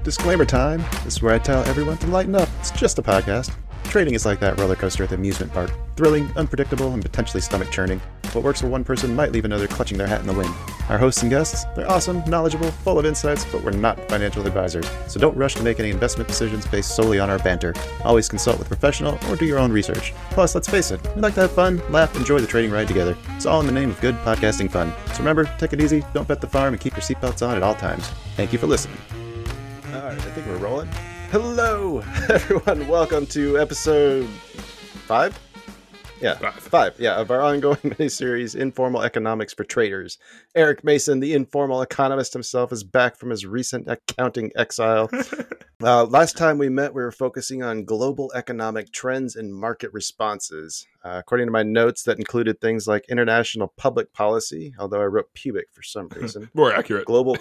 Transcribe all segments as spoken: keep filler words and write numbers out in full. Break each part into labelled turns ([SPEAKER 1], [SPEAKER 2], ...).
[SPEAKER 1] Disclaimer time. This is where I tell everyone to lighten up. It's just a podcast. Trading is like that roller coaster at the amusement park. Thrilling, unpredictable, and potentially stomach-churning. What works for one person might leave another clutching their hat in the wind. Our hosts and guests, they're awesome, knowledgeable, full of insights, but we're not financial advisors. So don't rush to make any investment decisions based solely on our banter. Always consult with a professional or do your own research. Plus, let's face it, we like to have fun, laugh, enjoy the trading ride together. It's all in the name of good podcasting fun. So remember, take it easy, don't bet the farm, and keep your seatbelts on at all times. Thank you for listening. All right, I think we're rolling. Hello, everyone. Welcome to episode five? Yeah, five. five. Yeah, of our ongoing mini-series, Informal Economics for Traders. Eric Mason, the informal economist himself, is back from his recent accounting exile. uh, last time we met, we were focusing on global economic trends and market responses. Uh, according to my notes, that included things like international public policy, although I wrote pubic for some reason.
[SPEAKER 2] More accurate.
[SPEAKER 1] Global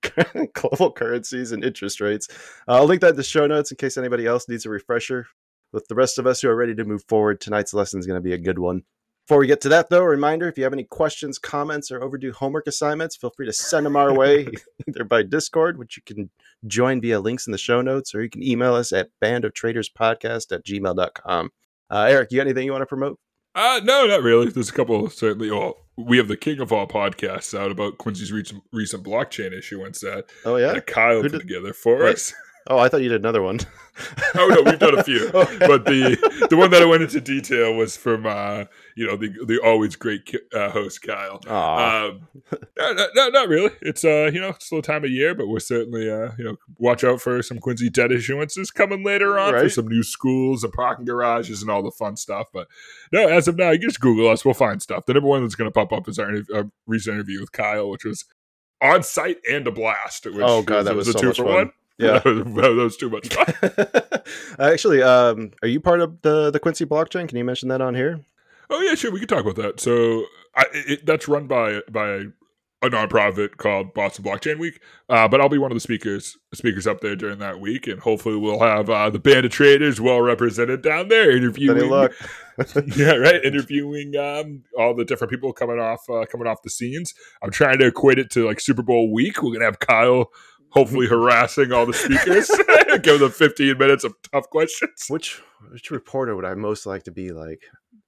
[SPEAKER 1] global currencies and interest rates. Uh, I'll link that in the show notes in case anybody else needs a refresher. With the rest of us who are ready to move forward, tonight's lesson is going to be a good one. Before we get to that, though, a reminder, if you have any questions, comments, or overdue homework assignments, feel free to send them our way, either by Discord, which you can join via links in the show notes, or you can email us at bandoftraderspodcast at gmail dot com. Uh, Eric, you got anything you want to promote?
[SPEAKER 2] Uh, no, not really. There's a couple, certainly. Well, we have the king of all podcasts out about Quincy's recent, recent blockchain issuance that,
[SPEAKER 1] oh, yeah?
[SPEAKER 2] that Kyle
[SPEAKER 1] Who
[SPEAKER 2] put
[SPEAKER 1] did,
[SPEAKER 2] together for
[SPEAKER 1] wait,
[SPEAKER 2] us.
[SPEAKER 1] Oh, I thought you did another one.
[SPEAKER 2] Oh, no, we've done a few. But the the one that I went into detail was from, uh, you know, the the always great uh, host, Kyle. Um, no, no, no, not really. It's, uh, you know, still time of year, but we're certainly, uh, you know, watch out for some Quincy debt issuances coming later on right. for some new schools and parking garages and all the fun stuff. But no, as of now, you can just Google us. We'll find stuff. The number one that's going to pop up is our, our recent interview with Kyle, which was on site and a blast. Which
[SPEAKER 1] oh, God, was, that was, was a so two much for fun. One. Yeah,
[SPEAKER 2] that was too much fun.
[SPEAKER 1] Actually, um, are you part of the, the Quincy blockchain? Can you mention that on here?
[SPEAKER 2] Oh, yeah, sure. We can talk about that. So I, it, that's run by by a nonprofit called Boston Blockchain Week. Uh, but I'll be one of the speakers speakers up there during that week. And hopefully we'll have uh, the band of traders well represented down there interviewing.
[SPEAKER 1] Look.
[SPEAKER 2] yeah, right. Interviewing um, all the different people coming off uh, coming off the scenes. I'm trying to equate it to like Super Bowl week. We're going to have Kyle hopefully harassing all the speakers. Give them fifteen minutes of tough questions.
[SPEAKER 1] Which which reporter would I most like to be like?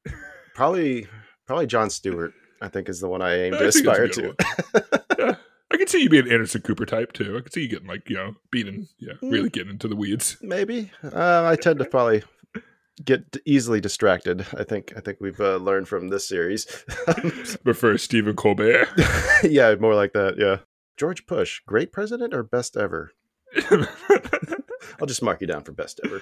[SPEAKER 1] Probably probably Jon Stewart, I think, is the one I aim I to aspire to.
[SPEAKER 2] yeah. I can see you being an Anderson Cooper type, too. I can see you getting, like, you know, beating, yeah, really getting into the weeds.
[SPEAKER 1] Maybe. Uh, I tend to probably get easily distracted. I think I think we've uh, learned from this series.
[SPEAKER 2] Prefer Stephen Colbert.
[SPEAKER 1] Yeah, more like that, yeah. George Bush, great president or best ever? I'll just mark you down for best ever.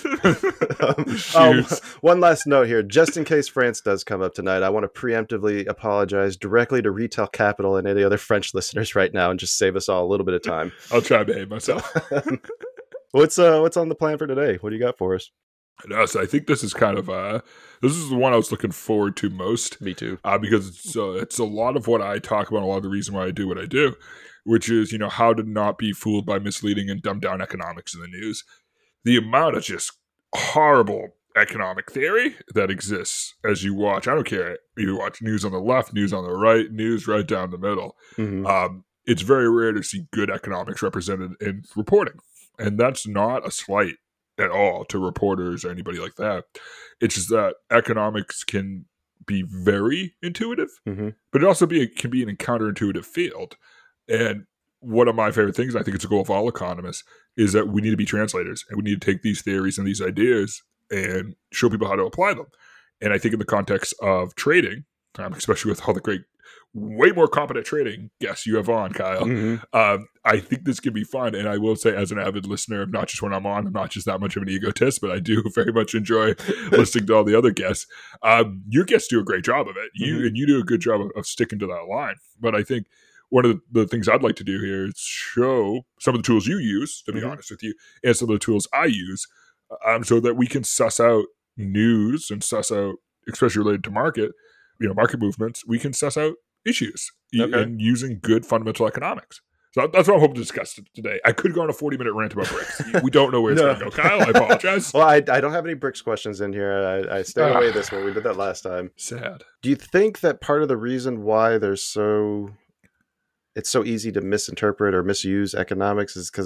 [SPEAKER 1] um, um, one last note here, just in case France does come up tonight, I want to preemptively apologize directly to Retail Capital and any other French listeners right now and just save us all a little bit of time.
[SPEAKER 2] I'll try to behave myself.
[SPEAKER 1] what's uh what's on the plan for today? What do you got for us?
[SPEAKER 2] No, so I think this is kind of uh this is the one I was looking forward to most.
[SPEAKER 1] Me too.
[SPEAKER 2] Uh, because it's uh, it's a lot of what I talk about, a lot of the reason why I do what I do, which is, you know, how to not be fooled by misleading and dumbed down economics in the news. The amount of just horrible economic theory that exists as you watch. I don't care if you watch news on the left, news on the right, news right down the middle.
[SPEAKER 1] Mm-hmm.
[SPEAKER 2] Um, it's very rare to see good economics represented in reporting. And that's not a slight at all to reporters or anybody like that. It's just that economics can be very intuitive,
[SPEAKER 1] mm-hmm.
[SPEAKER 2] but it also be can be an counterintuitive field. And one of my favorite things, I think it's a goal of all economists, is that we need to be translators and we need to take these theories and these ideas and show people how to apply them. And I think in the context of trading, um, especially with all the great, way more competent trading guests you have on, Kyle,
[SPEAKER 1] mm-hmm.
[SPEAKER 2] um, I think this can be fun. And I will say, as an avid listener, not just when I'm on, I'm not just that much of an egotist, but I do very much enjoy listening to all the other guests. Um, your guests do a great job of it. You
[SPEAKER 1] mm-hmm.
[SPEAKER 2] and you do a good job of, of sticking to that line. But I think one of the, the things I'd like to do here is show some of the tools you use, to be
[SPEAKER 1] mm-hmm.
[SPEAKER 2] honest with you, and some of the tools I use, um, so that we can suss out news and suss out, especially related to market, you know, market movements. We can suss out issues
[SPEAKER 1] okay.
[SPEAKER 2] in using good fundamental economics. So that's what I'm hoping to discuss today. I could go on a forty minute rant about bricks. We don't know where it's
[SPEAKER 1] no.
[SPEAKER 2] going to go, Kyle. I apologize.
[SPEAKER 1] Well, I, I don't have any bricks questions in here. I, I stayed away this one. We did that last time.
[SPEAKER 2] Sad.
[SPEAKER 1] Do you think that part of the reason why there's so it's so easy to misinterpret or misuse economics is because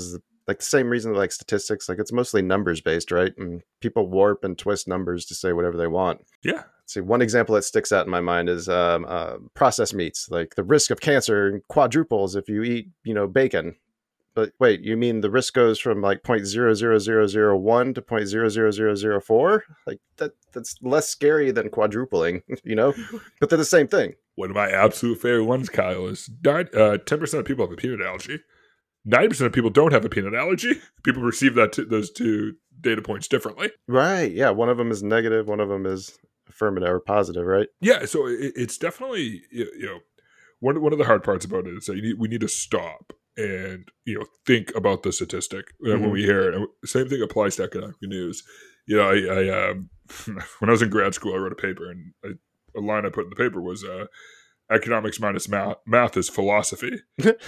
[SPEAKER 1] like the same reason like statistics, like it's mostly numbers based, right? And people warp and twist numbers to say whatever they want.
[SPEAKER 2] Yeah.
[SPEAKER 1] See, one example that sticks out in my mind is um, uh, processed meats. Like the risk of cancer quadruples if you eat, you know, bacon. But wait, you mean the risk goes from like zero point zero zero zero zero one to zero point zero zero zero zero four? Like that that's less scary than quadrupling, you know? But they're the same thing.
[SPEAKER 2] One of my absolute favorite ones, Kyle, is uh, ten percent of people have a peanut allergy. ninety percent of people don't have a peanut allergy. People perceive that t- those two data points differently.
[SPEAKER 1] Right. Yeah. One of them is negative. One of them is affirmative or positive, right?
[SPEAKER 2] Yeah. So it, it's definitely, you know, one, one of the hard parts about it is that you need, we need to stop and, you know, think about the statistic mm-hmm. when we hear it. And same thing applies to economic news. You know, I, I um, when I was in grad school, I wrote a paper, and I, a line I put in the paper was, uh, economics minus math, math is philosophy.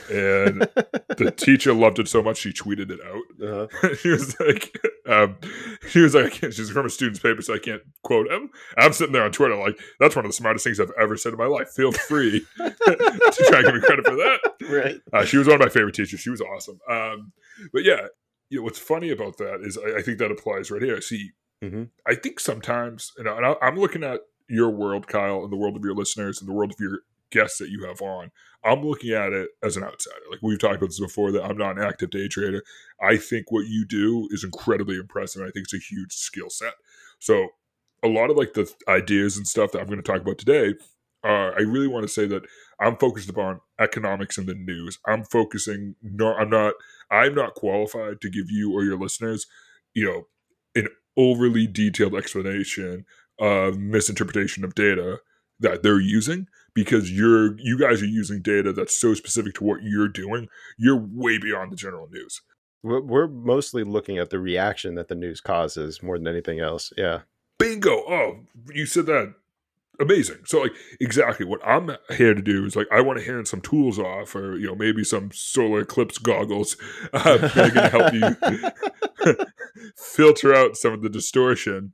[SPEAKER 2] And the teacher loved it so much she tweeted it out. Uh-huh. She was like, um, she was like, I can't, she's from a student's paper, so I can't quote him. I'm sitting there on Twitter like, that's one of the smartest things I've ever said in my life. Feel free to try and give me credit for that.
[SPEAKER 1] Right.
[SPEAKER 2] Uh, she was one of my favorite teachers. She was awesome. Um, but yeah, you know, what's funny about that is I, I think that applies right here. See, mm-hmm. I think sometimes, you know, and I, I'm looking at your world, Kyle, and the world of your listeners and the world of your guests that you have on. I'm looking at it as an outsider. Like we've talked about this before, that I'm not an active day trader. I think what you do is incredibly impressive, and I think it's a huge skill set. So a lot of like the ideas and stuff that I'm going to talk about today, uh, I really want to say that I'm focused upon economics and the news. I'm focusing, no, I'm not, I'm not qualified to give you or your listeners, you know, an overly detailed explanation of misinterpretation of data that they're using, because you're you guys are using data that's so specific to what you're doing. You're way beyond the general news.
[SPEAKER 1] We're mostly looking at the reaction that the news causes more than anything else. Yeah.
[SPEAKER 2] Bingo. Oh, you said that. Amazing. So like exactly what I'm here to do is like, I want to hand some tools off, or, you know, maybe some solar eclipse goggles uh, that are going to help you filter out some of the distortion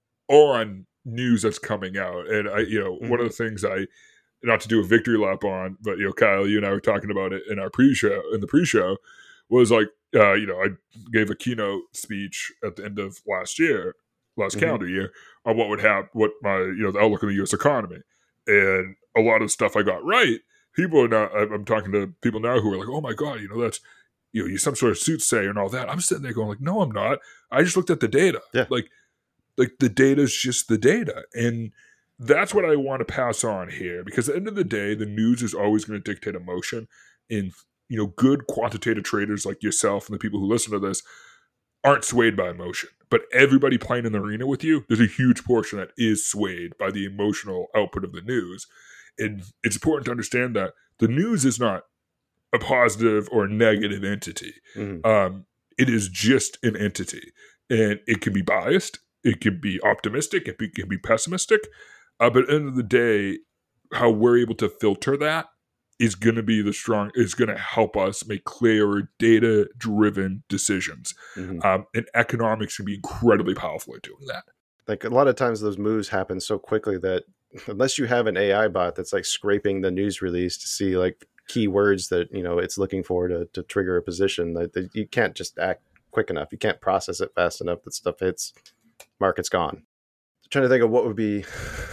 [SPEAKER 2] on news that's coming out. And I, you know, mm-hmm. one of the things I, not to do a victory lap on, but, you know, Kyle, you and I were talking about it in our pre-show, in the pre-show, was like, uh, you know, I gave a keynote speech at the end of last year, last mm-hmm. calendar year, on what would happen, what my, you know, the outlook of the U S economy. And a lot of stuff I got right. People are now, I'm talking to people now who are like, oh my God, you know, that's, you know, you're some sort of soothsayer and all that. I'm sitting there going like, no, I'm not. I just looked at the data.
[SPEAKER 1] Yeah.
[SPEAKER 2] Like, like the data is just the data. And that's what I want to pass on here, because at the end of the day, the news is always going to dictate emotion. And, you know, good quantitative traders like yourself and the people who listen to this aren't swayed by emotion. But everybody playing in the arena with you, there's a huge portion that is swayed by the emotional output of the news. And it's important to understand that the news is not a positive or negative entity. Mm-hmm. Um, it is just an entity. And it can be biased. It can be optimistic. It can be pessimistic. Uh, but at the end of the day, how we're able to filter that is going to be the strong, is going to help us make clearer, data-driven decisions. Mm-hmm. Um, and economics can be incredibly powerful at doing that.
[SPEAKER 1] Like a lot of times those moves happen so quickly that unless you have an A I bot that's like scraping the news release to see like keywords that, you know, it's looking for to, to trigger a position, that, that you can't just act quick enough. You can't process it fast enough that stuff hits, market's gone. I'm trying to think of what would be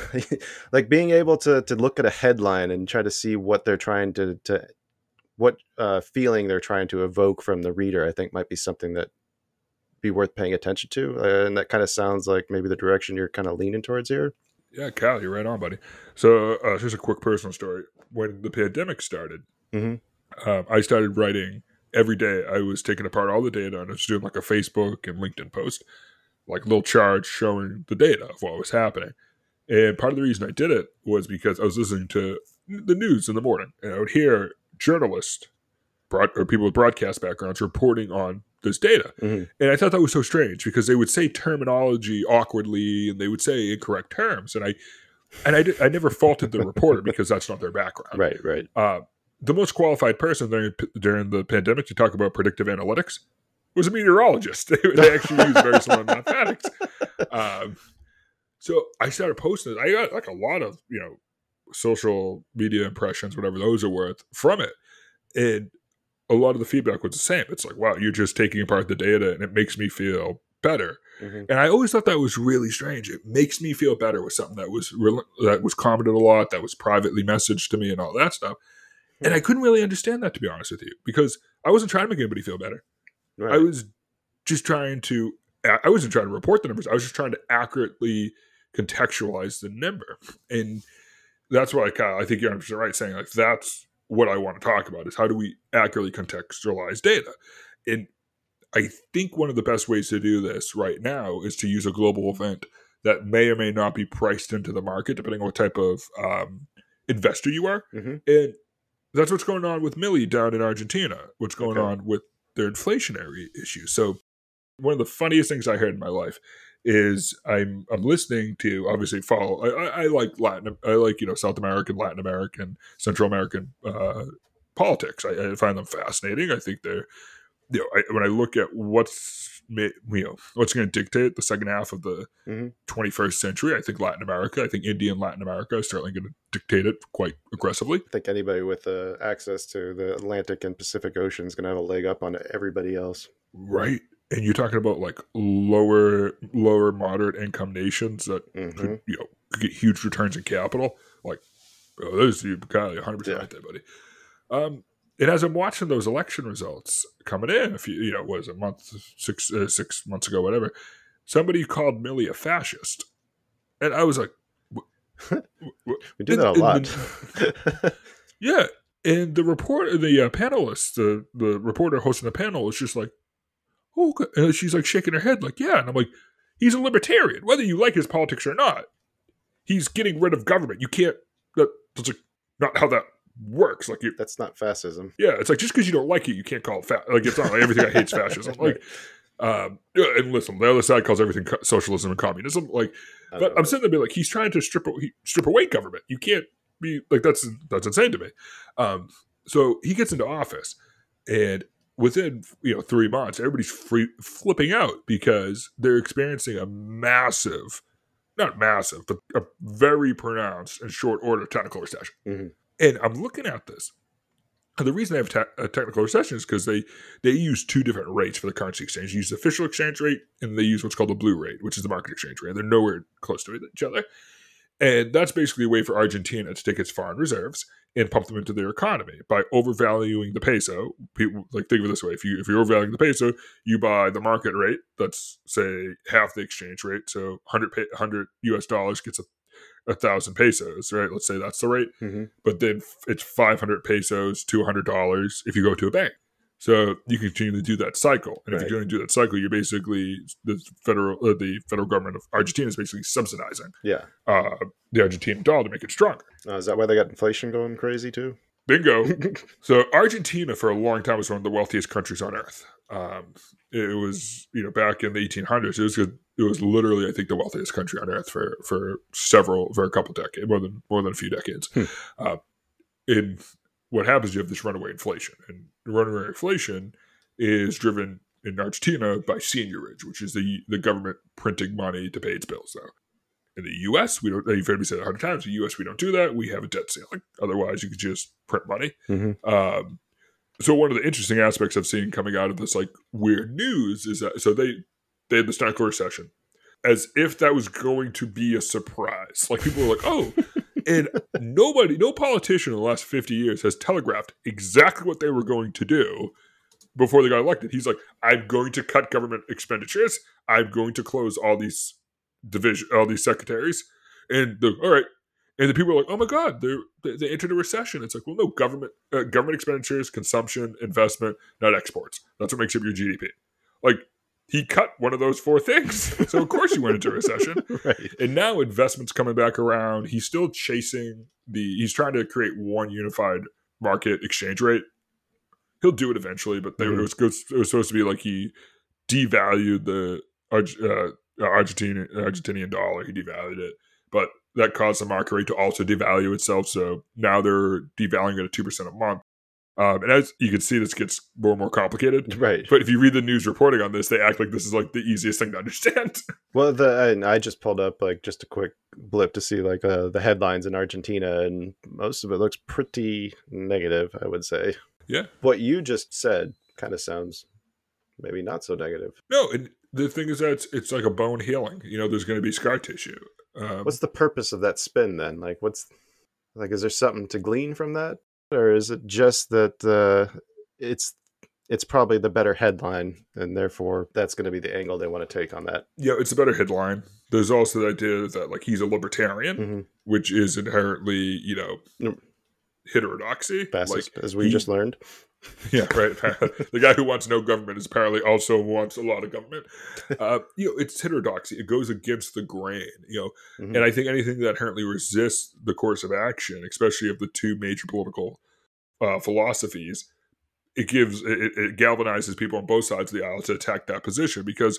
[SPEAKER 1] like being able to to look at a headline and try to see what they're trying to to what uh, feeling they're trying to evoke from the reader. I think might be something that be worth paying attention to, uh, and that kind of sounds like maybe the direction you're kind of leaning towards here.
[SPEAKER 2] Yeah, Cal, you're right on, buddy. So uh, here's a quick personal story. When the pandemic started, mm-hmm. um, I started writing every day. I was taking apart all the data and I was doing like a Facebook and LinkedIn post, like a little chart showing the data of what was happening. And part of the reason I did it was because I was listening to the news in the morning, and I would hear journalists broad, or people with broadcast backgrounds reporting on this data. Mm-hmm. And I thought that was so strange because they would say terminology awkwardly and they would say incorrect terms. And I and I, I never faulted the reporter because that's not their background.
[SPEAKER 1] Right, right.
[SPEAKER 2] Uh, the most qualified person during, during the pandemic to talk about predictive analytics was a meteorologist. They, they actually use very similar mathematics. Um, so I started posting it. I got like a lot of, you know, social media impressions, whatever those are worth, from it. And a lot of the feedback was the same. It's like, wow, you're just taking apart the data and it makes me feel better. Mm-hmm. And I always thought that was really strange. It makes me feel better with something that was re- that was commented a lot, that was privately messaged to me and all that stuff. Mm-hmm. And I couldn't really understand that, to be honest with you, because I wasn't trying to make anybody feel better. Right. I was just trying to, I wasn't trying to report the numbers. I was just trying to accurately contextualize the number. And that's why, Kyle, I think you're one hundred percent right, saying like that's what I want to talk about is how do we accurately contextualize data. And I think one of the best ways to do this right now is to use a global event that may or may not be priced into the market, depending on what type of um, investor you are. Mm-hmm. And that's what's going on with Milei down in Argentina, what's going okay. on with their inflationary issues. So one of the funniest things I heard in my life is I'm I'm listening to, obviously follow, I, I like Latin, I like, you know, South American, Latin American, Central American uh, politics. I, I find them fascinating. I think they're, you know, I, when I look at what's, you know, what's going to dictate the second half of the mm-hmm. twenty-first century, I think Latin America, I think India and Latin America are certainly going to dictate it quite aggressively.
[SPEAKER 1] I think anybody with uh, access to the Atlantic and Pacific Ocean is going to have a leg up on everybody else.
[SPEAKER 2] Right. And you're talking about like lower, lower moderate income nations that mm-hmm. could, you know, could get huge returns in capital. Like, oh, those you kind of one hundred percent yeah. right there, buddy. Um, and as I'm watching those election results coming in, if you, you know, what is it, a month, six, uh, six months ago, whatever, somebody called Milei a fascist, and I was like, what, what?
[SPEAKER 1] we do that and, a lot.
[SPEAKER 2] The, yeah, and the report, the uh, panelist, the the reporter hosting the panel was just like, oh, okay. And she's like shaking her head, like, yeah. And I'm like, he's a libertarian, whether you like his politics or not. He's getting rid of government. You can't. That, that's like not how that works. Like, you,
[SPEAKER 1] that's not fascism.
[SPEAKER 2] Yeah, it's like just because you don't like it, you can't call it fa- like it's not like everything I hate is fascism. Like, um, and listen, the other side calls everything co- socialism and communism. Like, but I'm sitting there, be like, he's trying to strip he, strip away government. You can't be like that's that's insane to me. Um, so he gets into office, and within, you know, three months, everybody's free, flipping out because they're experiencing a massive, not massive, but a very pronounced and short order technical recession. Mm-hmm. And I'm looking at this. And the reason they have te- a technical recession is because they, they use two different rates for the currency exchange. They use the official exchange rate, and they use what's called the blue rate, which is the market exchange rate. They're nowhere close to each other. And that's basically a way for Argentina to take its foreign reserves and pump them into their economy by overvaluing the peso. People like think of it this way: if you if you're overvaluing the peso, you buy the market rate. That's say half the exchange rate. So one hundred, one hundred U S dollars gets a a thousand pesos, right? Let's say that's the rate. Mm-hmm. But then it's five hundred pesos to one hundred dollars if you go to a bank. So you continue to do that cycle, and right. if you're going to do that cycle, you're basically the federal uh, the federal government of Argentina is basically subsidizing,
[SPEAKER 1] yeah,
[SPEAKER 2] uh, the Argentine dollar to make it stronger.
[SPEAKER 1] Uh, is that why they got inflation going crazy too?
[SPEAKER 2] Bingo. So Argentina, for a long time, was one of the wealthiest countries on earth. Um, it was, you know, back in the eighteen hundreds, it was it was literally, I think, the wealthiest country on earth for for several for a couple decades, more than more than a few decades. Hmm. Uh, in what happens, you have this runaway inflation, and runaway inflation is driven in Argentina by seigniorage, which is the the government printing money to pay its bills. Though in the U S, we don't. You've heard me say that a hundred times. In the U S, we don't do that. We have a debt ceiling. Otherwise, you could just print money. Mm-hmm. Um, so one of the interesting aspects I've seen coming out of this like weird news is that so they they had this technical recession, as if that was going to be a surprise. Like people were like, oh. And nobody, no politician in the last fifty years has telegraphed exactly what they were going to do before they got elected. He's like, I'm going to cut government expenditures. I'm going to close all these division, all these secretaries. And the, all right. And the people are like, oh my God, they're, they they entered a recession. It's like, well, no, government, uh, government expenditures, consumption, investment, not exports. That's what makes up your G D P. Like, he cut one of those four things. So, of course, he went into a recession. Right. And now investment's coming back around. He's still chasing the – he's trying to create one unified market exchange rate. He'll do it eventually, but they, mm-hmm. it, was, it was supposed to be like he devalued the uh, Argentine, Argentinian dollar. He devalued it. But that caused the market rate to also devalue itself. So now they're devaluing it at two percent a month. Um, and as you can see, this gets more and more complicated.
[SPEAKER 1] Right.
[SPEAKER 2] But if you read the news reporting on this, they act like this is like the easiest thing to understand.
[SPEAKER 1] Well, the I, I just pulled up like just a quick blip to see like uh, the headlines in Argentina, and most of it looks pretty negative, I would say.
[SPEAKER 2] Yeah.
[SPEAKER 1] What you just said kind of sounds maybe not so negative.
[SPEAKER 2] No, and the thing is that it's, it's like a bone healing. You know, there's going to be scar tissue. Um,
[SPEAKER 1] What's the purpose of that spin then? Like, what's like, is there something to glean from that, or is it just that uh, it's it's probably the better headline, and therefore that's going to be the angle they want to take on that?
[SPEAKER 2] Yeah, it's a better headline. There's also the idea that like he's a libertarian,
[SPEAKER 1] mm-hmm.
[SPEAKER 2] which is inherently, you know,
[SPEAKER 1] no.
[SPEAKER 2] heterodoxy.
[SPEAKER 1] Fascist,
[SPEAKER 2] like,
[SPEAKER 1] as we
[SPEAKER 2] he,
[SPEAKER 1] just learned.
[SPEAKER 2] Yeah, right. The guy who wants no government is apparently also wants a lot of government. Uh, you know, it's heterodoxy. It goes against the grain. You know, mm-hmm. and I think anything that inherently resists the course of action, especially of the two major political uh, philosophies, it gives it, it galvanizes people on both sides of the aisle to attack that position. Because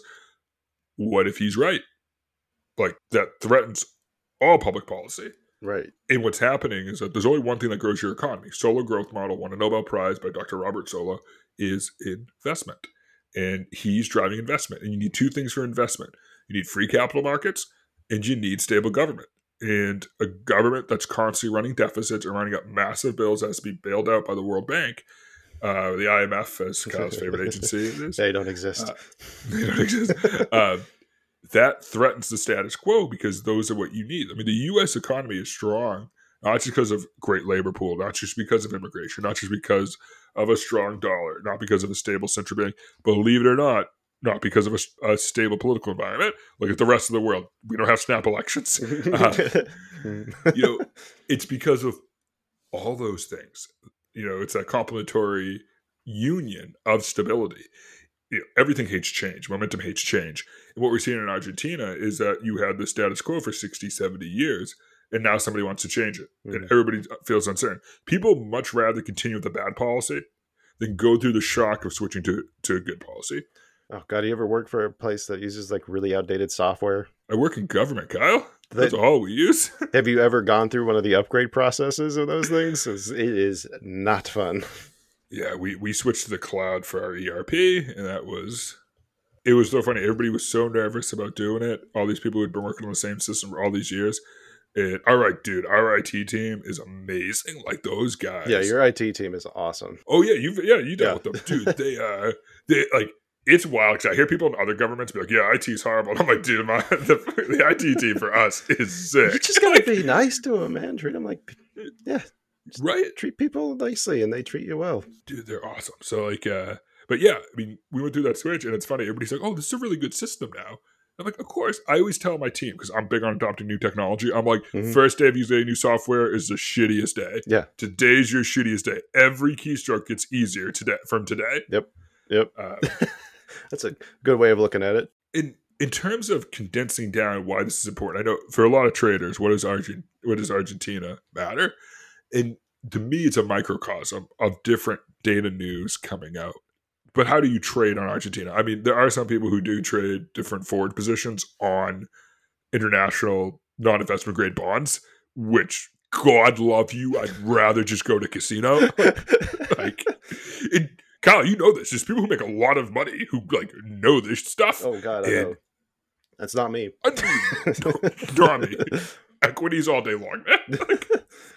[SPEAKER 2] what if he's right? Like that threatens all public policy.
[SPEAKER 1] Right.
[SPEAKER 2] And what's happening is that there's only one thing that grows your economy. Solow growth model won a Nobel Prize by Doctor Robert Solow is investment. And he's driving investment. And you need two things for investment. You need free capital markets and you need stable government. And a government that's constantly running deficits and running up massive bills that has to be bailed out by the World Bank, uh, the I M F, as Kyle's favorite agency is.
[SPEAKER 1] They don't exist.
[SPEAKER 2] Uh, they don't exist. uh, That threatens the status quo because those are what you need. I mean, the U S economy is strong, not just because of great labor pool, not just because of immigration, not just because of a strong dollar, not because of a stable central bank, believe it or not, not because of a, a stable political environment. Look at the rest of the world. We don't have snap elections. Uh, you know, it's because of all those things. You know, it's that complementary union of stability. You know, everything hates change. Momentum hates change. And what we're seeing in Argentina is that you had the status quo for sixty, seventy years, and now somebody wants to change it. Mm-hmm. And everybody feels uncertain. People much rather continue with the bad policy than go through the shock of switching to, to a good policy.
[SPEAKER 1] Oh, God, do you ever work for a place that uses like really outdated software?
[SPEAKER 2] I work in government, Kyle. That's that, all we use.
[SPEAKER 1] Have you ever gone through one of the upgrade processes of those things? It is not fun.
[SPEAKER 2] Yeah, we, we switched to the cloud for our E R P, and that was, it was so funny. Everybody was so nervous about doing it. All these people who had been working on the same system for all these years. And all right, dude, our I T team is amazing. Like those guys.
[SPEAKER 1] Yeah, your I T team is awesome.
[SPEAKER 2] Oh yeah, you yeah you dealt yeah. with them, dude. They uh they like it's wild because I hear people in other governments be like, yeah, I T's horrible. And I'm like, dude, my the, the I T team for us is sick.
[SPEAKER 1] You just gotta be nice to them, man. Treat them like yeah.
[SPEAKER 2] Just right.
[SPEAKER 1] Treat people nicely and they treat you well.
[SPEAKER 2] Dude, they're awesome. So like uh but yeah, I mean, we went through that switch and it's funny. Everybody's like, oh, this is a really good system now. I'm like, of course. I always tell my team, because I'm big on adopting new technology, I'm like, mm-hmm. first day of using a new software is the shittiest day.
[SPEAKER 1] Yeah.
[SPEAKER 2] Today's your shittiest day. Every keystroke gets easier today from today.
[SPEAKER 1] Yep. Yep. Uh, That's a good way of looking at it.
[SPEAKER 2] In in terms of condensing down why this is important, I know for a lot of traders, what does Argent what does Argentina matter? And to me, it's a microcosm of different data news coming out. But how do you trade on Argentina? I mean, there are some people who do trade different forward positions on international non-investment grade bonds, which, God love you, I'd rather just go to casino. Like, it, Kyle, you know this. There's people who make a lot of money who, like, know this stuff.
[SPEAKER 1] Oh, God, I and, know. That's not me.
[SPEAKER 2] no, not me. Equities all day long, man. Like,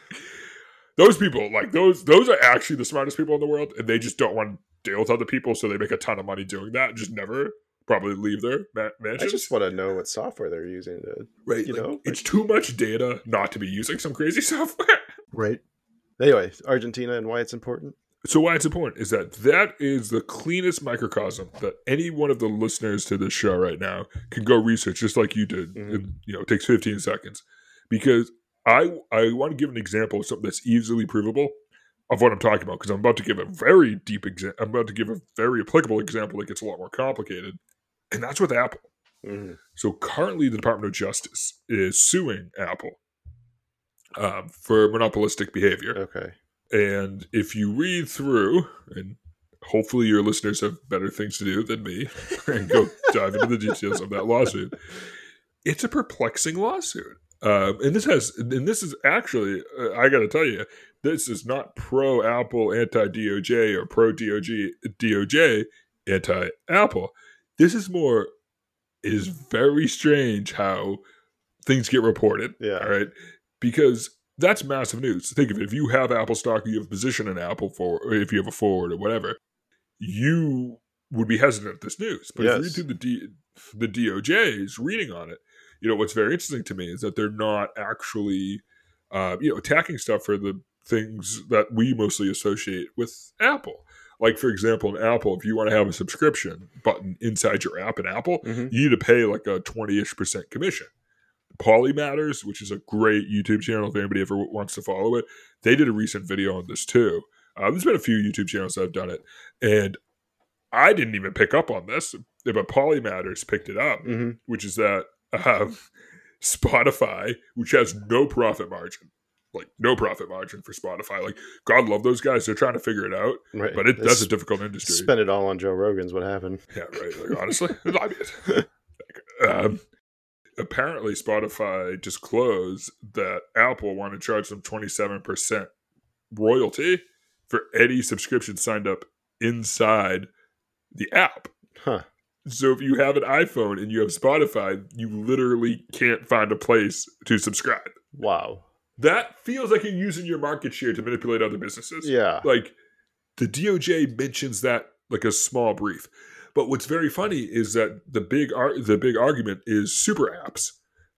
[SPEAKER 2] those people, like, those those are actually the smartest people in the world, and they just don't want to deal with other people, so they make a ton of money doing that and just never probably leave their ma- mansions.
[SPEAKER 1] I just want to know what software they're using to,
[SPEAKER 2] right?
[SPEAKER 1] You
[SPEAKER 2] like,
[SPEAKER 1] know,
[SPEAKER 2] it's too much data not to be using some crazy software,
[SPEAKER 1] right? Anyway, Argentina and why it's important.
[SPEAKER 2] So why it's important is that that is the cleanest microcosm that any one of the listeners to this show right now can go research, just like you did. Mm-hmm. It, you know, it takes fifteen seconds, because I I want to give an example of something that's easily provable of what I'm talking about, because I'm about to give a very deep example. I'm about to give a very applicable example that gets a lot more complicated, and that's with Apple. Mm-hmm. So currently, the Department of Justice is suing Apple um, for monopolistic behavior.
[SPEAKER 1] Okay.
[SPEAKER 2] And if you read through, and hopefully your listeners have better things to do than me, and go dive into the details of that lawsuit, it's a perplexing lawsuit. Um, and this has, and this is actually, uh, I got to tell you, this is not pro Apple anti D O J or pro D O J D O J anti Apple. This is more, it is very strange how things get reported.
[SPEAKER 1] Yeah.
[SPEAKER 2] All right. Because that's massive news. Think of it. If you have Apple stock, or you have a position in Apple, for, or if you have a forward or whatever, you would be hesitant at this news. But
[SPEAKER 1] yes.
[SPEAKER 2] if you read through the, D, the D O J's reading on it, you know, what's very interesting to me is that they're not actually, uh, you know, attacking stuff for the things that we mostly associate with Apple. Like, for example, in Apple, if you want to have a subscription button inside your app in Apple, mm-hmm. you need to pay like a twenty-ish percent commission. Polymatters, which is a great YouTube channel if anybody ever wants to follow it, they did a recent video on this too. Uh, there's been a few YouTube channels that have done it. And I didn't even pick up on this, but Polymatters picked it up, mm-hmm. which is that uh, Spotify, which has no profit margin, like no profit margin for Spotify. Like, God love those guys. They're trying to figure it out, right. but it, that's a difficult industry.
[SPEAKER 1] Spend it all on Joe Rogan's what happened.
[SPEAKER 2] Yeah, right. Like, honestly, I mean, um, apparently Spotify disclosed that Apple wanted to charge them twenty-seven percent royalty for any subscription signed up inside the app.
[SPEAKER 1] Huh.
[SPEAKER 2] So if you have an iPhone and you have Spotify, you literally can't find a place to subscribe.
[SPEAKER 1] Wow.
[SPEAKER 2] That feels like you're using your market share to manipulate other businesses.
[SPEAKER 1] Yeah.
[SPEAKER 2] Like, the D O J mentions that like a small brief. But what's very funny is that the big ar- the big argument is super apps.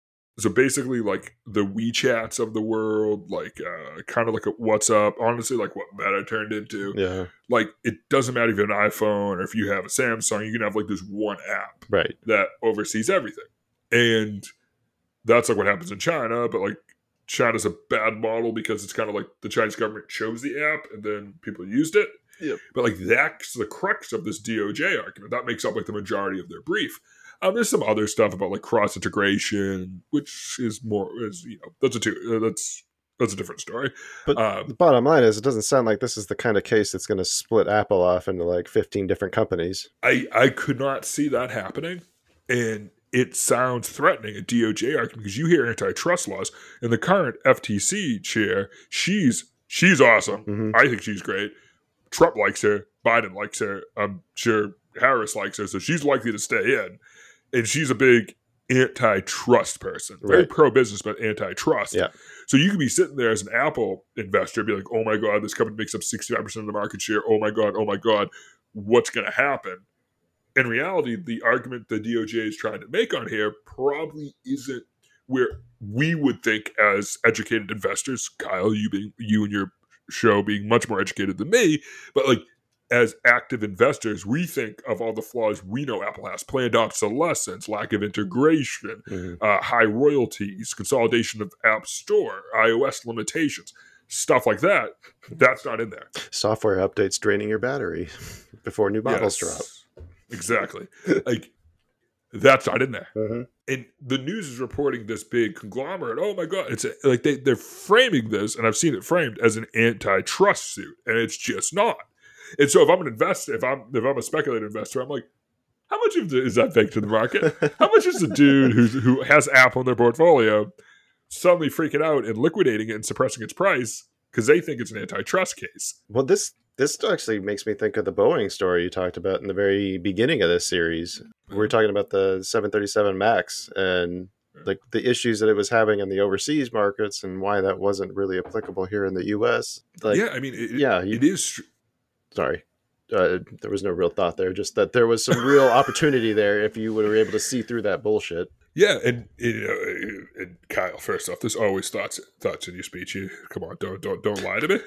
[SPEAKER 2] So basically, like the WeChats of the world, like uh, kind of like a WhatsApp, honestly, like what Meta turned into.
[SPEAKER 1] Yeah.
[SPEAKER 2] Like, it doesn't matter if you have an iPhone or if you have a Samsung, you can have like this one app
[SPEAKER 1] right.
[SPEAKER 2] that oversees everything. And that's like what happens in China, but like China's a bad model because it's kind of like the Chinese government chose the app and then people used it.
[SPEAKER 1] Yep.
[SPEAKER 2] But like that's the crux of this D O J argument. That makes up like the majority of their brief. Um, there's some other stuff about like cross integration, which is more is you know that's a two uh, that's that's a different story.
[SPEAKER 1] But um, the bottom line is, it doesn't sound like this is the kind of case that's going to split Apple off into like fifteen different companies.
[SPEAKER 2] I I could not see that happening, and it sounds threatening, a D O J argument, because you hear antitrust laws, and the current F T C chair, she's she's awesome. Mm-hmm. I think she's great. Trump likes her. Biden likes her. I'm sure Harris likes her, so she's likely to stay in. And she's a big antitrust person. Very right. pro-business, but antitrust.
[SPEAKER 1] Yeah.
[SPEAKER 2] So you could be sitting there as an Apple investor and be like, oh my God, this company makes up sixty-five percent of the market share. Oh my God, oh my God, what's going to happen? In reality, the argument the D O J is trying to make on here probably isn't where we would think as educated investors. Kyle, you being you and your show being much more educated than me, but like as active investors, we think of all the flaws we know Apple has: planned obsolescence, lack of integration, mm-hmm. uh, high royalties, consolidation of App Store, iOS limitations, stuff like that. That's not in there.
[SPEAKER 1] Software updates draining your battery before new models yes. drop.
[SPEAKER 2] Exactly. Like, that's not in there.
[SPEAKER 1] Mm-hmm.
[SPEAKER 2] And the news is reporting this big conglomerate. Oh my God. It's a, like they, they're framing this, and I've seen it framed as an antitrust suit, and it's just not. And so if I'm an investor, if I'm if I'm a speculative investor, I'm like, how much of the, is that fake to the market? How much is the dude who's, who has Apple in their portfolio suddenly freaking out and liquidating it and suppressing its price because they think it's an antitrust case?
[SPEAKER 1] Well, this this actually makes me think of the Boeing story you talked about in the very beginning of this series. We were talking about the seven thirty-seven MAX and like the issues that it was having in the overseas markets and why that wasn't really applicable here in the U S. Like,
[SPEAKER 2] yeah, I mean, it,
[SPEAKER 1] yeah, you,
[SPEAKER 2] it is.
[SPEAKER 1] Sorry, uh, there was no real thought there. Just that there was some real opportunity there if you were able to see through that bullshit.
[SPEAKER 2] Yeah, and you know, and Kyle, first off, there's always thoughts thoughts in your speech. You come on, don't don't don't lie to me.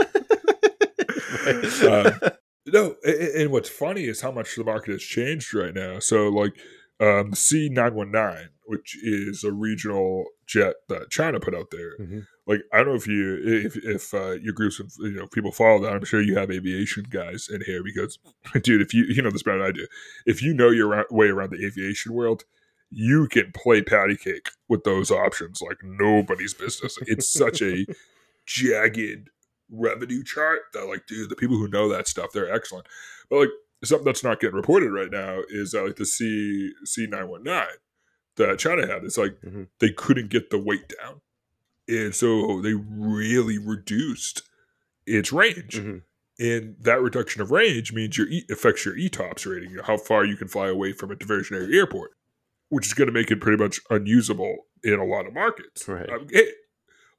[SPEAKER 2] um, no, and, and what's funny is how much the market has changed right now. So, like um, the C nine one nine, which is a regional jet that China put out there.
[SPEAKER 1] Mm-hmm.
[SPEAKER 2] Like, I don't know if you, if if uh, your groups of, you know, people follow that. I'm sure you have aviation guys in here because, dude, if you, you know this better than I do, if you know your way around the aviation world, you can play patty cake with those options like nobody's business. It's such a jagged revenue chart that, like, dude, the people who know that stuff, they're excellent. But, like, something that's not getting reported right now is uh, like the C C nine one nine that China had. It's like mm-hmm. they couldn't get the weight down. And so they really reduced its range.
[SPEAKER 1] Mm-hmm.
[SPEAKER 2] And that reduction of range means your e- affects your E TOPS rating, you know, how far you can fly away from a diversionary airport, which is going to make it pretty much unusable in a lot of markets.
[SPEAKER 1] Right.
[SPEAKER 2] Um, it, like,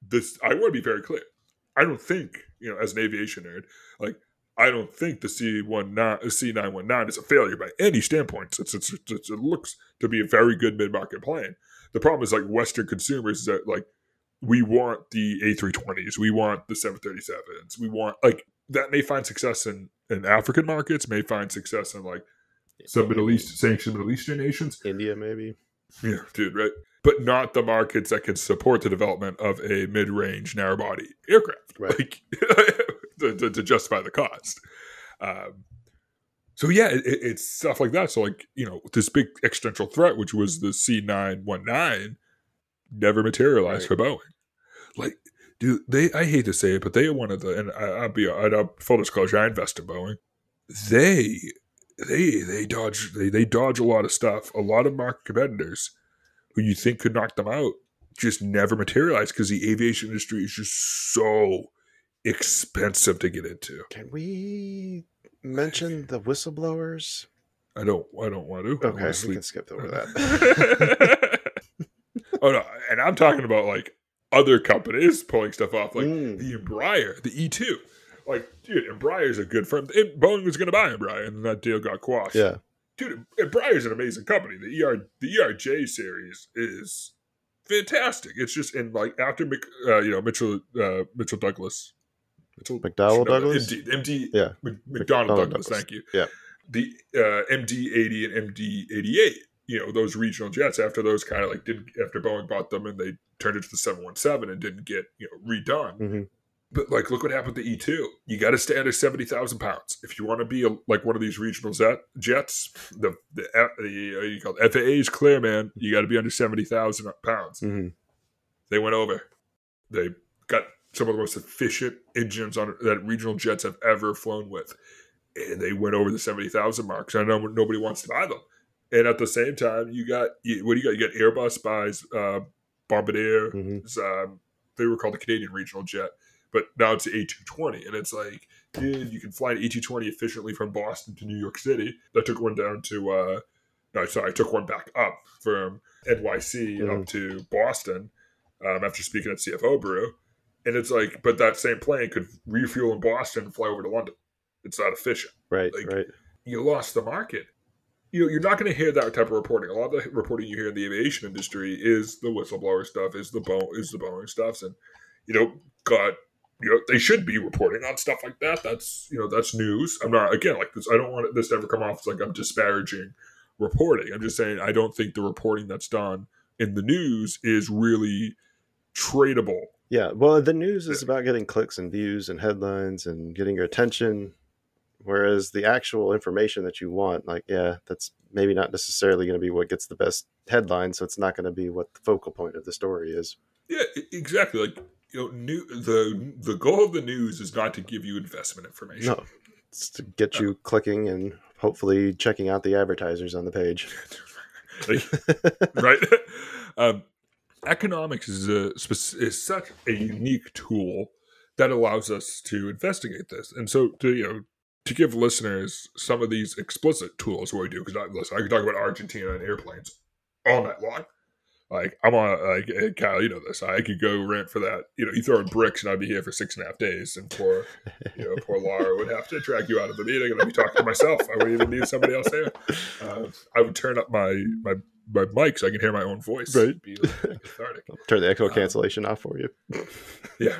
[SPEAKER 2] this, I want to be very clear. I don't think, you know, as an aviation nerd, like, I don't think the C nine one nine is a failure by any standpoint. It's, it's, it's, it looks to be a very good mid-market plane. The problem is, like, Western consumers is that, like, we want the A three twenties, we want the seven thirty-sevens, we want, like, that may find success in, in African markets, may find success in, like, some Middle East, sanctioned Middle Eastern nations.
[SPEAKER 1] India, maybe.
[SPEAKER 2] Yeah, dude, right? But not the markets that can support the development of a mid-range narrow-body aircraft,
[SPEAKER 1] right.
[SPEAKER 2] like, to, to, to justify the cost. Um, so, yeah, it, it's stuff like that. So, like, you know, this big existential threat, which was the C nine one nine, never materialized right. for Boeing. Like, dude, they, I hate to say it, but they are one of the, and I, I'll be, I'll, full disclosure, I invest in Boeing. They, they, they dodge, they, they dodge a lot of stuff. A lot of market competitors who you think could knock them out just never materialize because the aviation industry is just so expensive to get into.
[SPEAKER 1] Can we mention the whistleblowers?
[SPEAKER 2] I don't. I don't want to.
[SPEAKER 1] Okay, we can skip over that.
[SPEAKER 2] Oh no, and I'm talking about like other companies pulling stuff off, like
[SPEAKER 1] mm.
[SPEAKER 2] the Embraer, the E two. Like, dude, Embraer's a good firm. Boeing was going to buy Embraer, and then that deal got quashed.
[SPEAKER 1] Yeah.
[SPEAKER 2] Dude, Embraer's an amazing company. The E R the E R J series is fantastic. It's just in like after uh, you know Mitchell uh, Mitchell Douglas, Mitchell
[SPEAKER 1] McDowell Douglas,
[SPEAKER 2] M D, M D
[SPEAKER 1] yeah,
[SPEAKER 2] McDonnell, McDonnell Douglas,
[SPEAKER 1] Douglas.
[SPEAKER 2] Thank you.
[SPEAKER 1] Yeah,
[SPEAKER 2] the uh, M D eighty and M D eighty-eight. You know, those regional jets. After those kind of like didn't after Boeing bought them and they turned it to the seven one seven and didn't get you know redone.
[SPEAKER 1] Mm-hmm.
[SPEAKER 2] But, like, look what happened to E two. You got to stay under seventy thousand pounds. If you want to be, a, like, one of these regional jet, jets, the, the, the uh, you call it F A A's clear, man. You got to be under seventy thousand pounds.
[SPEAKER 1] Mm-hmm.
[SPEAKER 2] They went over. They got some of the most efficient engines on that regional jets have ever flown with. And they went over the seventy thousand mark. So I know nobody wants to buy them. And at the same time, you got, what do you got? You got Airbus buys uh, Bombardier.
[SPEAKER 1] Mm-hmm.
[SPEAKER 2] Um, they were called the Canadian regional jet. But now it's the A two twenty, and it's like, dude, you can fly an A two twenty efficiently from Boston to New York City. I took one down to, uh, no, sorry, I took one back up from N Y C mm-hmm. up to Boston um, after speaking at C F O Brew. And it's like, but that same plane could refuel in Boston and fly over to London. It's not efficient.
[SPEAKER 1] Right,
[SPEAKER 2] like,
[SPEAKER 1] right.
[SPEAKER 2] You lost the market. You know, you're not going to hear that type of reporting. A lot of the reporting you hear in the aviation industry is the whistleblower stuff, is the Bo- is the Boeing stuff, and you know, God. You know, they should be reporting on stuff like that. That's, you know, that's news. I'm not, again, like this, I don't want this to ever come off as like I'm disparaging reporting. I'm just saying I don't think the reporting that's done in the news is really tradable.
[SPEAKER 1] Yeah, well, the news is about getting clicks and views and headlines and getting your attention, whereas the actual information that you want, like, yeah, that's maybe not necessarily going to be what gets the best headline, so it's not going to be what the focal point of the story is.
[SPEAKER 2] Yeah, exactly. Like, you know, new, the the goal of the news is not to give you investment information.
[SPEAKER 1] No, it's to get you uh, clicking and hopefully checking out the advertisers on the page.
[SPEAKER 2] Right? um, economics is a is such a unique tool that allows us to investigate this, and so to you know to give listeners some of these explicit tools, what we do, because listen, I can talk about Argentina and airplanes all night long. Like, I'm on, like, hey, Kyle, you know this. I could go rant for that. You know, you throw in bricks and I'd be here for six and a half days. And poor, you know, poor Laura would have to drag you out of the meeting and I'd be talking to myself. I wouldn't even need somebody else there. Uh, I would turn up my, my, my mic so I can hear my own voice.
[SPEAKER 1] Right.
[SPEAKER 2] Be like, cathartic.
[SPEAKER 1] I'll turn the echo cancellation um, off for you.
[SPEAKER 2] Yeah.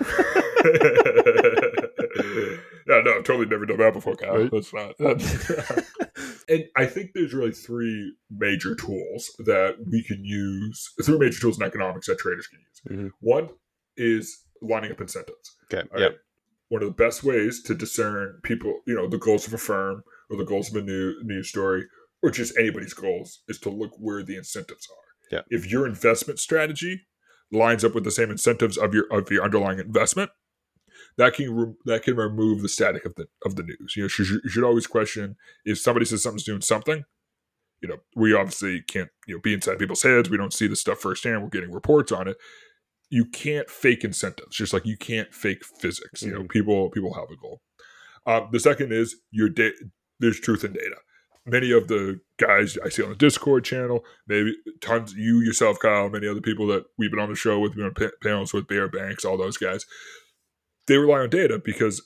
[SPEAKER 2] Yeah, no, I've totally never done that before, Kyle. Right. That's not. That's, and I think there's really three major tools that we can use, three major tools in economics that traders can use.
[SPEAKER 1] Mm-hmm.
[SPEAKER 2] One is lining up incentives.
[SPEAKER 1] Okay.
[SPEAKER 2] All
[SPEAKER 1] yep.
[SPEAKER 2] right? One of the best ways to discern people, you know, the goals of a firm or the goals of a new news story or just anybody's goals is to look where the incentives are.
[SPEAKER 1] Yeah.
[SPEAKER 2] If your investment strategy lines up with the same incentives of your of your underlying investment, that can re- that can remove the static of the of the news. You know, you should, you should always question if somebody says something's doing something. You know, we obviously can't you know be inside people's heads. We don't see the stuff firsthand. We're getting reports on it. You can't fake incentives, just like you can't fake physics. You know, mm-hmm. people people have a goal. Um, the second is your da- there's truth in data. many of the guys I see on the Discord channel, maybe tons, you yourself, Kyle, many other people that we've been on the show with, we've been on pa- panels with, Bear Banks, all those guys, they rely on data because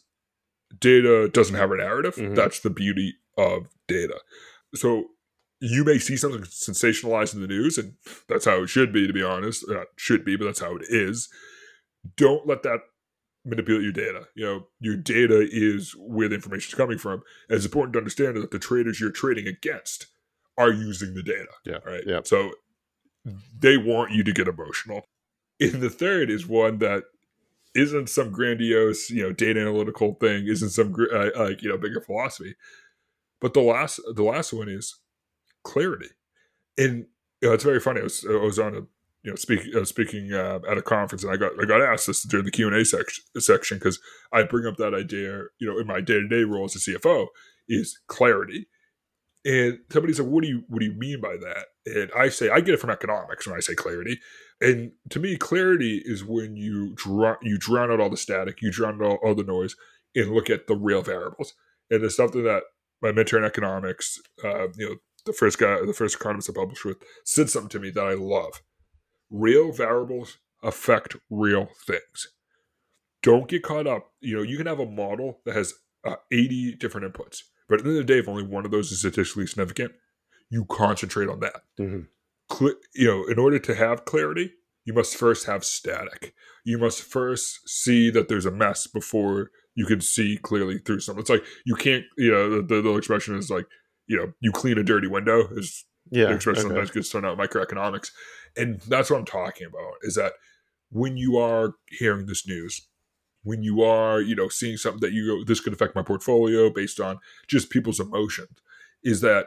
[SPEAKER 2] data doesn't have a narrative. Mm-hmm. That's the beauty of data. So you may see something sensationalized in the news, and that's how it should be, to be honest. Not should be, but that's how it is. Don't let that manipulate your data. You know, your data is where the information is coming from. And it's important to understand that the traders you're trading against are using the data.
[SPEAKER 1] Yeah.
[SPEAKER 2] Right.
[SPEAKER 1] Yeah.
[SPEAKER 2] So they want you to get emotional. And the third is one that isn't some grandiose, you know, data analytical thing, isn't some uh, like, you know, bigger philosophy. But the last, the last one is clarity. And you know, it's very funny. I was, I was on a, you know, speak, uh, speaking uh, at a conference, and I got I got asked this during the Q and A section section because I bring up that idea, you know, in my day to day role as a C F O, is clarity. And somebody said, "What do you what do you mean by that?" And I say, I get it from economics when I say clarity. And to me, clarity is when you draw you drown out all the static, you drown out all, all the noise, and look at the real variables. And it's something that my mentor in economics, uh, you know, the first guy, the first economist I published with, said something to me that I love. Real variables affect real things. Don't get caught up. You know, you can have a model that has uh, eighty different inputs, but at the end of the day, if only one of those is statistically significant, you concentrate on that.
[SPEAKER 1] Mm-hmm.
[SPEAKER 2] Cl- you know, in order to have clarity, you must first have static. You must first see that there's a mess before you can see clearly through something. It's like you can't, you know, the, the expression is like, you know, you clean a dirty window is
[SPEAKER 1] yeah,
[SPEAKER 2] the expression
[SPEAKER 1] okay.
[SPEAKER 2] sometimes gets thrown out in microeconomics. And that's what I'm talking about, is that when you are hearing this news, when you are, you know, seeing something that you go, this could affect my portfolio based on just people's emotions, is that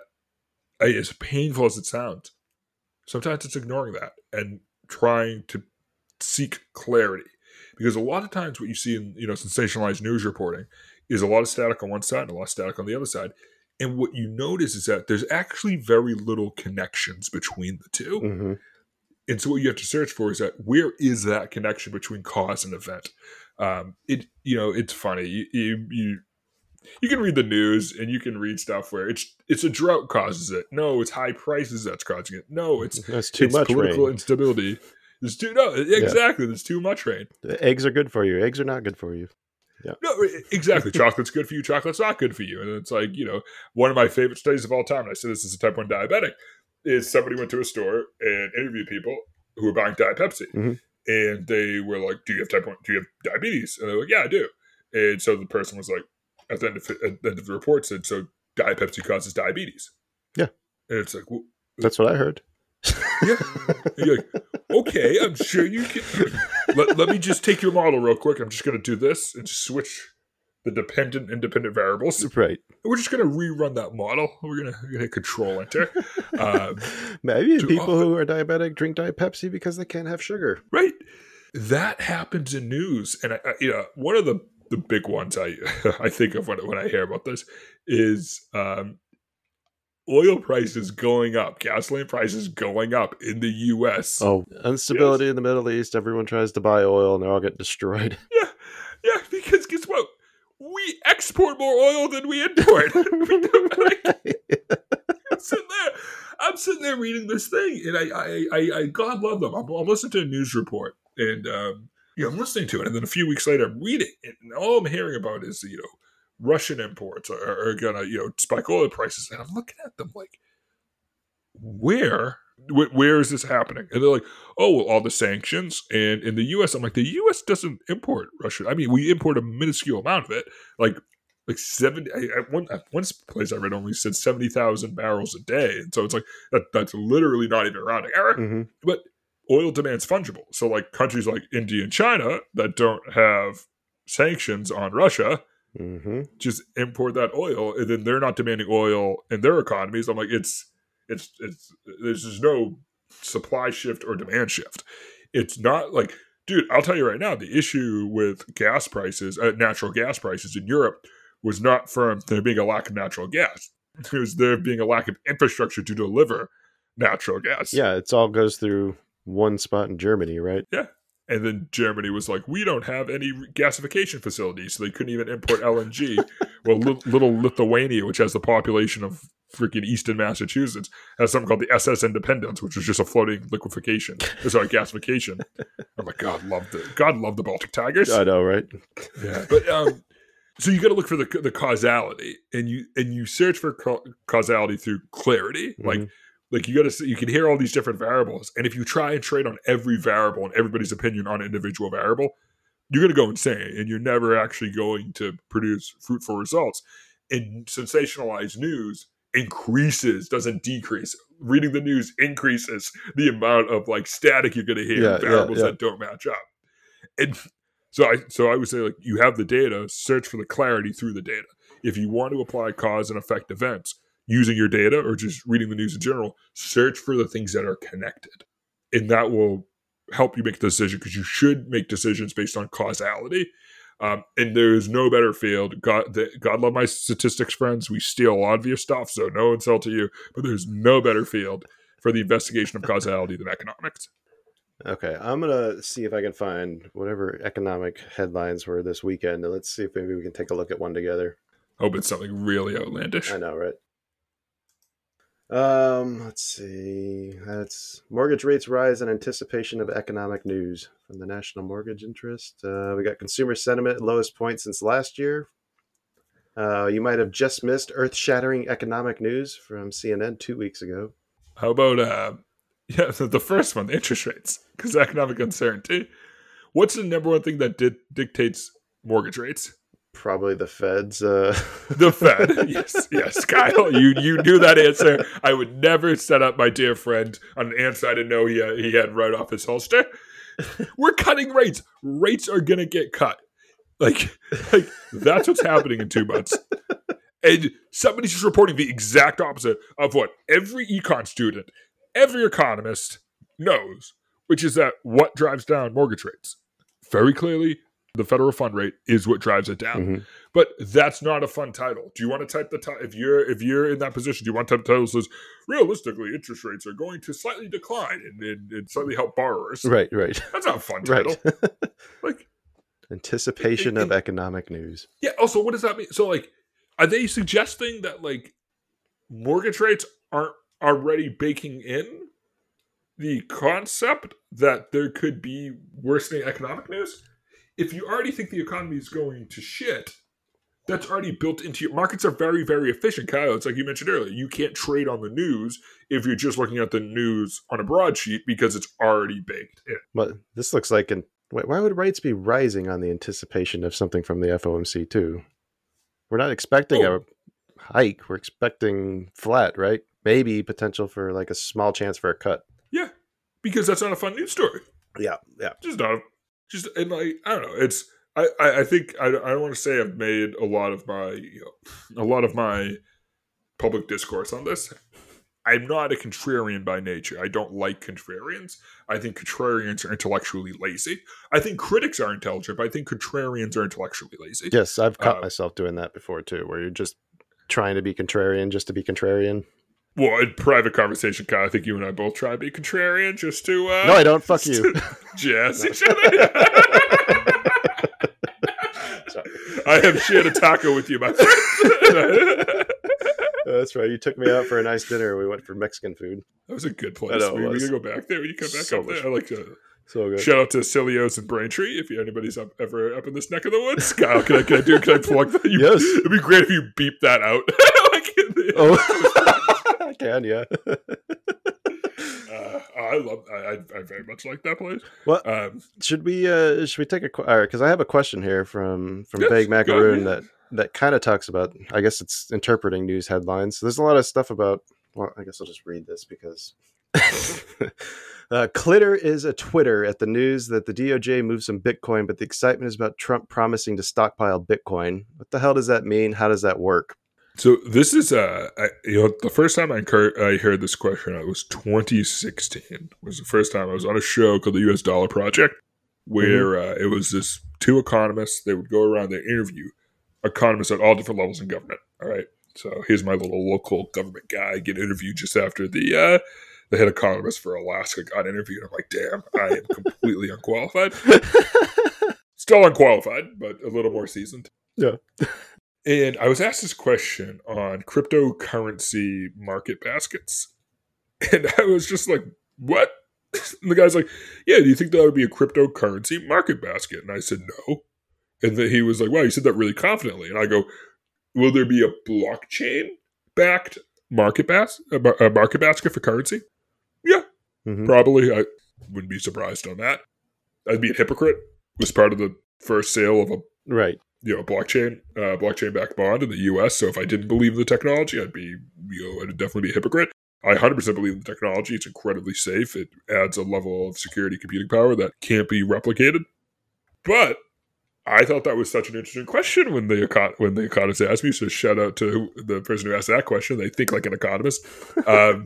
[SPEAKER 2] as painful as it sounds, sometimes it's ignoring that and trying to seek clarity. Because a lot of times what you see in, you know, sensationalized news reporting is a lot of static on one side and a lot of static on the other side. And what you notice is that there's actually very little connections between the two.
[SPEAKER 1] Mm-hmm.
[SPEAKER 2] And so what you have to search for is that where is that connection between cause and event? Um, it you know it's funny you, you you you can read the news and you can read stuff where it's it's a drought causes it. No, it's high prices that's causing it. No, it's
[SPEAKER 1] that's too
[SPEAKER 2] it's
[SPEAKER 1] much
[SPEAKER 2] political
[SPEAKER 1] rain.
[SPEAKER 2] Instability. There's too no exactly. Yeah. There's too much rain.
[SPEAKER 1] The eggs are good for you. Eggs are not good for you. Yeah.
[SPEAKER 2] No, exactly. Chocolate's good for you. Chocolate's not good for you. And it's like, you know, one of my favorite studies of all time, and I said this as a type one diabetic, is somebody went to a store and interviewed people who were buying Diet Pepsi.
[SPEAKER 1] Mm-hmm.
[SPEAKER 2] And they were like, do you have type one? Do you have diabetes? And they're like, yeah, I do. And so the person was like, at the end of, at the, end of the report said, so Diet Pepsi causes diabetes.
[SPEAKER 1] Yeah.
[SPEAKER 2] And it's like, well,
[SPEAKER 1] that's what I heard.
[SPEAKER 2] Yeah. And you're like, okay, I'm sure you can. let, let me just take your model real quick. I'm just going to do this and just switch the dependent, independent variables.
[SPEAKER 1] Right.
[SPEAKER 2] And we're just going to rerun that model. We're going to hit control enter. Um,
[SPEAKER 1] Maybe
[SPEAKER 2] to,
[SPEAKER 1] people who are diabetic drink Diet Pepsi because they can't have sugar.
[SPEAKER 2] Right. That happens in news. And, I, I, you know, one of the, the big ones I I think of when, when I hear about this is um, oil prices going up, gasoline prices going up in the U S.
[SPEAKER 1] Oh, instability
[SPEAKER 2] yes.
[SPEAKER 1] in the Middle East. Everyone tries to buy oil and they all get destroyed.
[SPEAKER 2] Yeah. Yeah. Because guess what? We export more oil than we import. we don't, like, I'm sitting there. I'm sitting there reading this thing, and I, I, I, I God love them. I'm, I'm listening to a news report, and um, you know, I'm listening to it, and then a few weeks later, I'm reading, and all I'm hearing about is, you know, Russian imports are, are gonna, you know, spike oil prices, and I'm looking at them like, where? Where is this happening? And they're like, oh, well, all the sanctions. And in the U S, I'm like, the U S doesn't import Russia. I mean, we import a minuscule amount of it. Like, like seventy. At one, at one place I read only said seventy thousand barrels a day. And so it's like, that, that's literally not even rounding error.
[SPEAKER 1] Mm-hmm.
[SPEAKER 2] But oil demand's fungible. So, like, countries like India and China that don't have sanctions on Russia
[SPEAKER 1] mm-hmm.
[SPEAKER 2] just import that oil. And then they're not demanding oil in their economies. I'm like, it's, It's it's there's just no supply shift or demand shift. It's not like, dude, I'll tell you right now, the issue with gas prices, uh, natural gas prices in Europe was not from there being a lack of natural gas. It was there being a lack of infrastructure to deliver natural gas.
[SPEAKER 1] Yeah, it all goes through one spot in Germany, right?
[SPEAKER 2] Yeah. And then Germany was like, we don't have any gasification facilities, so they couldn't even import L N G. Well, li- little Lithuania, which has the population of freaking Easton, Massachusetts, has something called the S S Independence, which is just a floating liquefaction. Sorry, gasification. I'm like, God love the God love the Baltic Tigers.
[SPEAKER 1] I know, right?
[SPEAKER 2] Yeah, but um, so you got to look for the the causality, and you and you search for ca- causality through clarity, mm-hmm. like. Like you got to, you can hear all these different variables, and if you try and trade on every variable and everybody's opinion on an individual variable, you're going to go insane, and you're never actually going to produce fruitful results. And sensationalized news increases, doesn't decrease. Reading the news increases the amount of like static you're going to hear,
[SPEAKER 1] yeah,
[SPEAKER 2] variables
[SPEAKER 1] yeah, yeah.
[SPEAKER 2] that don't match up. And so I, so I would say, like, you have the data, search for the clarity through the data. If you want to apply cause and effect events using your data or just reading the news in general, search for the things that are connected. And that will help you make a decision, because you should make decisions based on causality. Um, and there's no better field. God, the, God love my statistics friends. We steal a lot of your stuff, so no insult to you. But there's no better field for the investigation of causality than economics.
[SPEAKER 1] Okay, I'm going to see if I can find whatever economic headlines were this weekend. And let's see if maybe we can take a look at one together.
[SPEAKER 2] Hope it's something really outlandish.
[SPEAKER 1] I know, right? Um, let's see. That's mortgage rates rise in anticipation of economic news from the National Mortgage Interest. Uh, we got consumer sentiment at lowest point since last year. Uh, you might have just missed earth-shattering economic news from C N N two weeks ago.
[SPEAKER 2] How about uh, yeah, the first one, the interest rates, because economic uncertainty. What's the number one thing that di- dictates mortgage rates?
[SPEAKER 1] Probably the Feds. Uh...
[SPEAKER 2] The Fed. Yes, yes, Kyle. You you knew that answer. I would never set up my dear friend on an answer I didn't know he had, he had right off his holster. We're cutting rates. Rates are gonna get cut. Like, like that's what's happening in two months. And somebody's just reporting the exact opposite of what every econ student, every economist knows, which is that what drives down mortgage rates? Very clearly, the federal fund rate is what drives it down. Mm-hmm. But that's not a fun title. Do you want to type the title? If you're if you're in that position, do you want to type the title that says, realistically, interest rates are going to slightly decline and, and, and slightly help borrowers?
[SPEAKER 1] Right, right.
[SPEAKER 2] That's not a fun title. Right. Like
[SPEAKER 1] anticipation it, it, of economic news.
[SPEAKER 2] Yeah. Also, what does that mean? So, like, are they suggesting that like mortgage rates aren't already baking in the concept that there could be worsening economic news? If you already think the economy is going to shit, that's already built into your markets. Are very, very efficient, Kyle. It's like you mentioned earlier. You can't trade on the news if you're just looking at the news on a broadsheet because it's already baked in.
[SPEAKER 1] But this looks like an. Why would rates be rising on the anticipation of something from the F O M C too? We're not expecting oh. a hike. We're expecting flat, right? Maybe potential for like a small chance for a cut.
[SPEAKER 2] Yeah, because that's not a fun news story.
[SPEAKER 1] Yeah, yeah.
[SPEAKER 2] Just not. A, just and like I don't know. It's I, I, I think I, I don't want to say I've made a lot of my you know, a lot of my public discourse on this. I'm not a contrarian by nature. I don't like contrarians. I think contrarians are intellectually lazy. I think critics are intelligent, but I think contrarians are intellectually lazy.
[SPEAKER 1] Yes, I've caught uh, myself doing that before too, where you're just trying to be contrarian just to be contrarian.
[SPEAKER 2] Well, in private conversation, Kyle, I think you and I both try to be contrarian just to... Uh,
[SPEAKER 1] no, I don't. Fuck you.
[SPEAKER 2] Jazz each other. I have shared a taco with you, my friend.
[SPEAKER 1] That's right. You took me out for a nice dinner. We went for Mexican food.
[SPEAKER 2] That was a good place. Know, we, we can go back there when you come back so up there. I like to
[SPEAKER 1] so good.
[SPEAKER 2] Shout out to Cilios and Braintree. If anybody's up, ever up in this neck of the woods, Kyle, can I, can I do? Can I plug that? You,
[SPEAKER 1] yes.
[SPEAKER 2] It'd be great if you beep that out. Like the,
[SPEAKER 1] oh, I can. Yeah.
[SPEAKER 2] uh, I love. I, I very much like that place.
[SPEAKER 1] Well,
[SPEAKER 2] um,
[SPEAKER 1] should we? Uh, should we take a? Because I have a question here from from
[SPEAKER 2] yes,
[SPEAKER 1] Vague Macaroon
[SPEAKER 2] ahead,
[SPEAKER 1] that. that kind of talks about, I guess it's interpreting news headlines. So there's a lot of stuff about, well, I guess I'll just read this because uh, Clitter is a Twitter at the news that the D O J moved some Bitcoin, but the excitement is about Trump promising to stockpile Bitcoin. What the hell does that mean? How does that work?
[SPEAKER 2] So this is, uh, I, you know, the first time I, incur- I heard this question, it was twenty sixteen. It was the first time I was on a show called the U S Dollar Project, where mm-hmm. uh, it was this two economists. They would go around, they interview economists at all different levels in government. All right. So here's my little local government guy get interviewed just after the uh, the head economist for Alaska got interviewed. I'm like, damn, I am completely unqualified. Still unqualified, but a little more seasoned.
[SPEAKER 1] Yeah.
[SPEAKER 2] And I was asked this question on cryptocurrency market baskets. And I was just like, what? And the guy's like, yeah, do you think that would be a cryptocurrency market basket? And I said, no. And then he was like, wow, you said that really confidently. And I go, will there be a blockchain-backed market, bas- a market basket for currency? Yeah, mm-hmm. Probably. I wouldn't be surprised on that. I'd be a hypocrite. It was part of the first sale of a
[SPEAKER 1] right,
[SPEAKER 2] you know, blockchain, uh, blockchain-backed bond in the U S. So if I didn't believe in the technology, I'd be, you know, I'd definitely be a hypocrite. I one hundred percent believe in the technology. It's incredibly safe. It adds a level of security computing power that can't be replicated. But I thought that was such an interesting question when the econ- when the economist asked me. So shout out to the person who asked that question. They think like an economist. Um,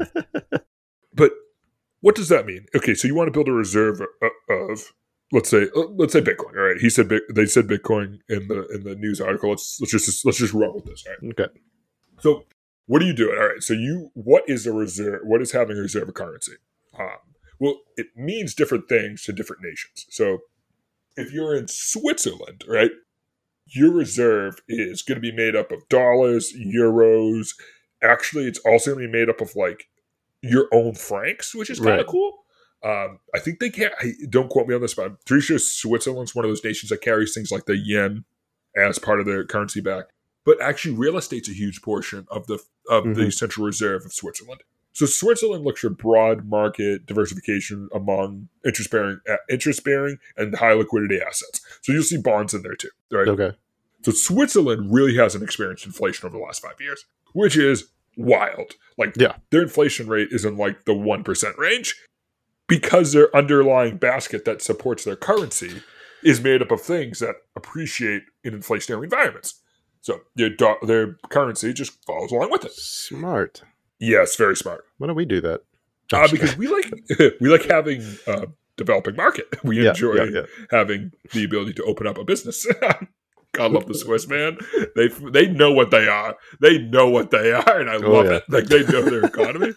[SPEAKER 2] but what does that mean? Okay, so you want to build a reserve of, of let's say uh, let's say Bitcoin. All right, he said they said Bitcoin in the in the news article. Let's let's just let's just run with this. All right?
[SPEAKER 1] Okay.
[SPEAKER 2] So what are you doing? All right. So you what is a reserve? What is having a reserve of currency? Um, well, it means different things to different nations. So if you're in Switzerland, right, your reserve is going to be made up of dollars, euros. Actually, it's also going to be made up of like your own francs, which is kind of right. cool. Um, I think they can't, I, don't quote me on this, but I'm pretty sure Switzerland's one of those nations that carries things like the yen as part of their currency back. But actually, real estate's a huge portion of the of mm-hmm. the central reserve of Switzerland. So Switzerland looks for broad market diversification among interest-bearing, uh, interest-bearing and high liquidity assets. So you'll see bonds in there too, right?
[SPEAKER 1] Okay.
[SPEAKER 2] So Switzerland really hasn't experienced inflation over the last five years, which is wild. Like
[SPEAKER 1] yeah.
[SPEAKER 2] their inflation rate is in like the one percent range because their underlying basket that supports their currency is made up of things that appreciate in inflationary environments. So their, do- their currency just follows along with it.
[SPEAKER 1] Smart.
[SPEAKER 2] Yes, very smart.
[SPEAKER 1] Why don't we do that?
[SPEAKER 2] Uh, because we like we like having a developing market. We
[SPEAKER 1] yeah,
[SPEAKER 2] enjoy
[SPEAKER 1] yeah, yeah.
[SPEAKER 2] having the ability to open up a business. God love the Swiss, man. They they know what they are. They know what they are, and I
[SPEAKER 1] oh,
[SPEAKER 2] love
[SPEAKER 1] yeah.
[SPEAKER 2] it. Like they know their economy.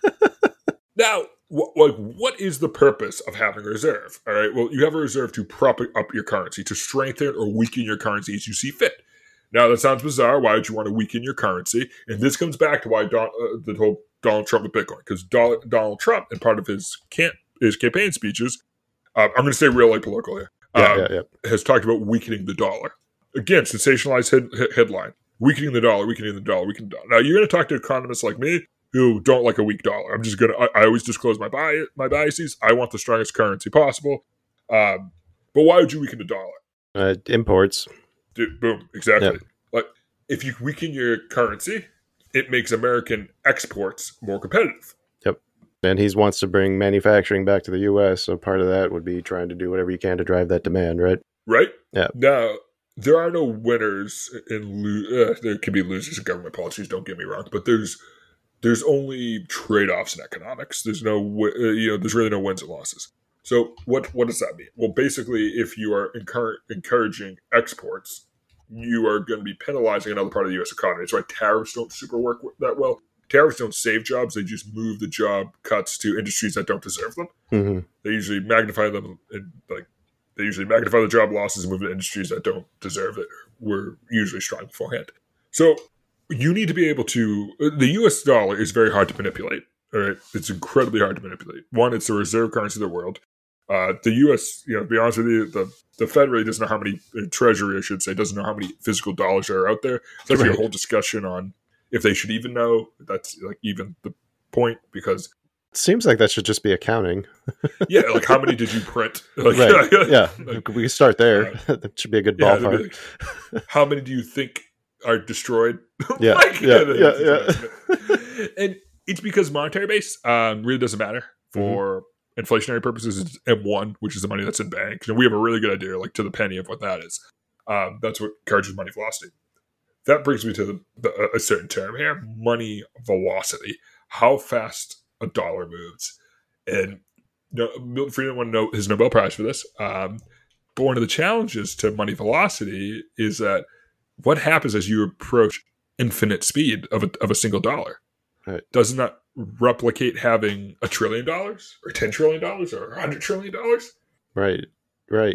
[SPEAKER 2] Now, wh- like, what is the purpose of having a reserve? All right. Well, you have a reserve to prop up your currency, to strengthen or weaken your currency as you see fit. Now, that sounds bizarre. Why would you want to weaken your currency? And this comes back to why Don, uh, the whole Donald Trump with Bitcoin. Because Do- Donald Trump, in part of his camp, his campaign speeches, uh, I'm going to say really political here,
[SPEAKER 1] yeah,
[SPEAKER 2] um,
[SPEAKER 1] yeah, yeah.
[SPEAKER 2] has talked about weakening the dollar. Again, sensationalized head- head- headline. Weakening the dollar, weakening the dollar, weakening the dollar. Now, you're going to talk to economists like me who don't like a weak dollar. I'm just going to, I always disclose my bias, my biases. I want the strongest currency possible. Um, but why would you weaken the dollar?
[SPEAKER 1] Uh, imports.
[SPEAKER 2] Dude, boom, exactly.
[SPEAKER 1] Yep.
[SPEAKER 2] Like, if you weaken your currency, it makes American exports more competitive.
[SPEAKER 1] Yep. And he wants to bring manufacturing back to the U S, so part of that would be trying to do whatever you can to drive that demand, right?
[SPEAKER 2] Right?
[SPEAKER 1] Yeah.
[SPEAKER 2] Now, there are no winners in lo- uh, there can be losers in government policies, don't get me wrong, but there's there's only trade-offs in economics. There's no uh, you know, there's really no wins and losses. So what what does that mean? Well, basically, if you are encour- encouraging exports, you are going to be penalizing another part of the U S economy. That's why tariffs don't super work that well. Tariffs don't save jobs. They just move the job cuts to industries that don't deserve them.
[SPEAKER 1] Mm-hmm.
[SPEAKER 2] They usually magnify them, and like they usually magnify the job losses and move to industries that don't deserve it. Were usually strong beforehand. So you need to be able to. The U S dollar is very hard to manipulate. All right, it's incredibly hard to manipulate. One, it's the reserve currency of the world. Uh, the U S, you know, to be honest with you, the, the Fed really doesn't know how many, uh, Treasury, I should say, doesn't know how many physical dollars are out there. It's actually right. a whole discussion on if they should even know. That's like even the point, because
[SPEAKER 1] it seems like that should just be accounting.
[SPEAKER 2] yeah, like how many did you print? Like,
[SPEAKER 1] right. Yeah,
[SPEAKER 2] like,
[SPEAKER 1] we can start there. Uh, that should be a good
[SPEAKER 2] yeah,
[SPEAKER 1] ballpark.
[SPEAKER 2] Like, how many do you think are destroyed?
[SPEAKER 1] Yeah,
[SPEAKER 2] like,
[SPEAKER 1] yeah, yeah, yeah.
[SPEAKER 2] And it's because monetary base um, really doesn't matter for. Mm-hmm. Inflationary purposes, it's M one, which is the money that's in banks. And we have a really good idea, like to the penny, of what that is. Um, that's what encourages money velocity. That brings me to the, the, a certain term here, money velocity. How fast a dollar moves. And you know, Milton Friedman won no, his Nobel Prize for this. Um, but one of the challenges to money velocity is that what happens as you approach infinite speed of a, of a single dollar?
[SPEAKER 1] Right.
[SPEAKER 2] Doesn't that replicate having a trillion dollars or ten trillion dollars or a hundred trillion dollars?
[SPEAKER 1] Right, right.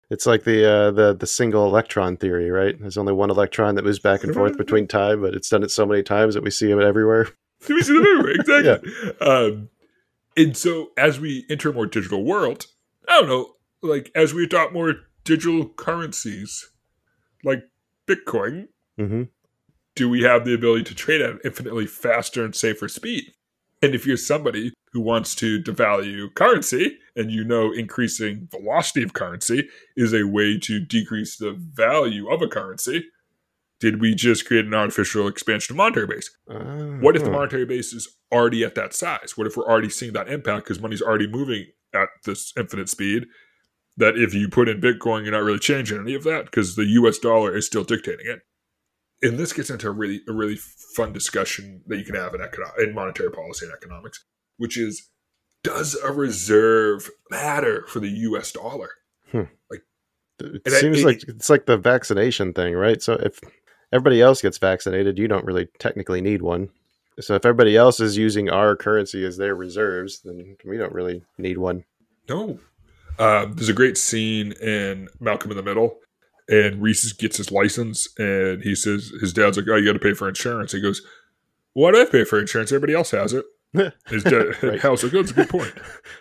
[SPEAKER 1] It's like the uh, the the single electron theory, right? There's only one electron that moves back and forth between time, but it's done it so many times that we see it everywhere.
[SPEAKER 2] We see them everywhere, exactly. Yeah. Um, and so as we enter a more digital world, I don't know, like as we adopt more digital currencies, like Bitcoin,
[SPEAKER 1] mm-hmm.
[SPEAKER 2] do we have the ability to trade at an infinitely faster and safer speed? And if you're somebody who wants to devalue currency, and you know increasing velocity of currency is a way to decrease the value of a currency, did we just create an artificial expansion of monetary base? Uh, what if the monetary base is already at that size? What if we're already seeing that impact because money's already moving at this infinite speed? That if you put in Bitcoin, you're not really changing any of that because the U S dollar is still dictating it. And this gets into a really, a really fun discussion that you can have in, econo- in monetary policy and economics, which is, does a reserve matter for the U S dollar?
[SPEAKER 1] Hmm. Like, it seems I, it, like it's like the vaccination thing, right? So if everybody else gets vaccinated, you don't really technically need one. So if everybody else is using our currency as their reserves, then we don't really need one.
[SPEAKER 2] No. Uh, there's a great scene in Malcolm in the Middle, and Reese gets his license, and he says, his dad's like, oh, you got to pay for insurance. He goes, why do I pay for insurance? Everybody else has it. His dad, right. House, like, oh, that's a good point.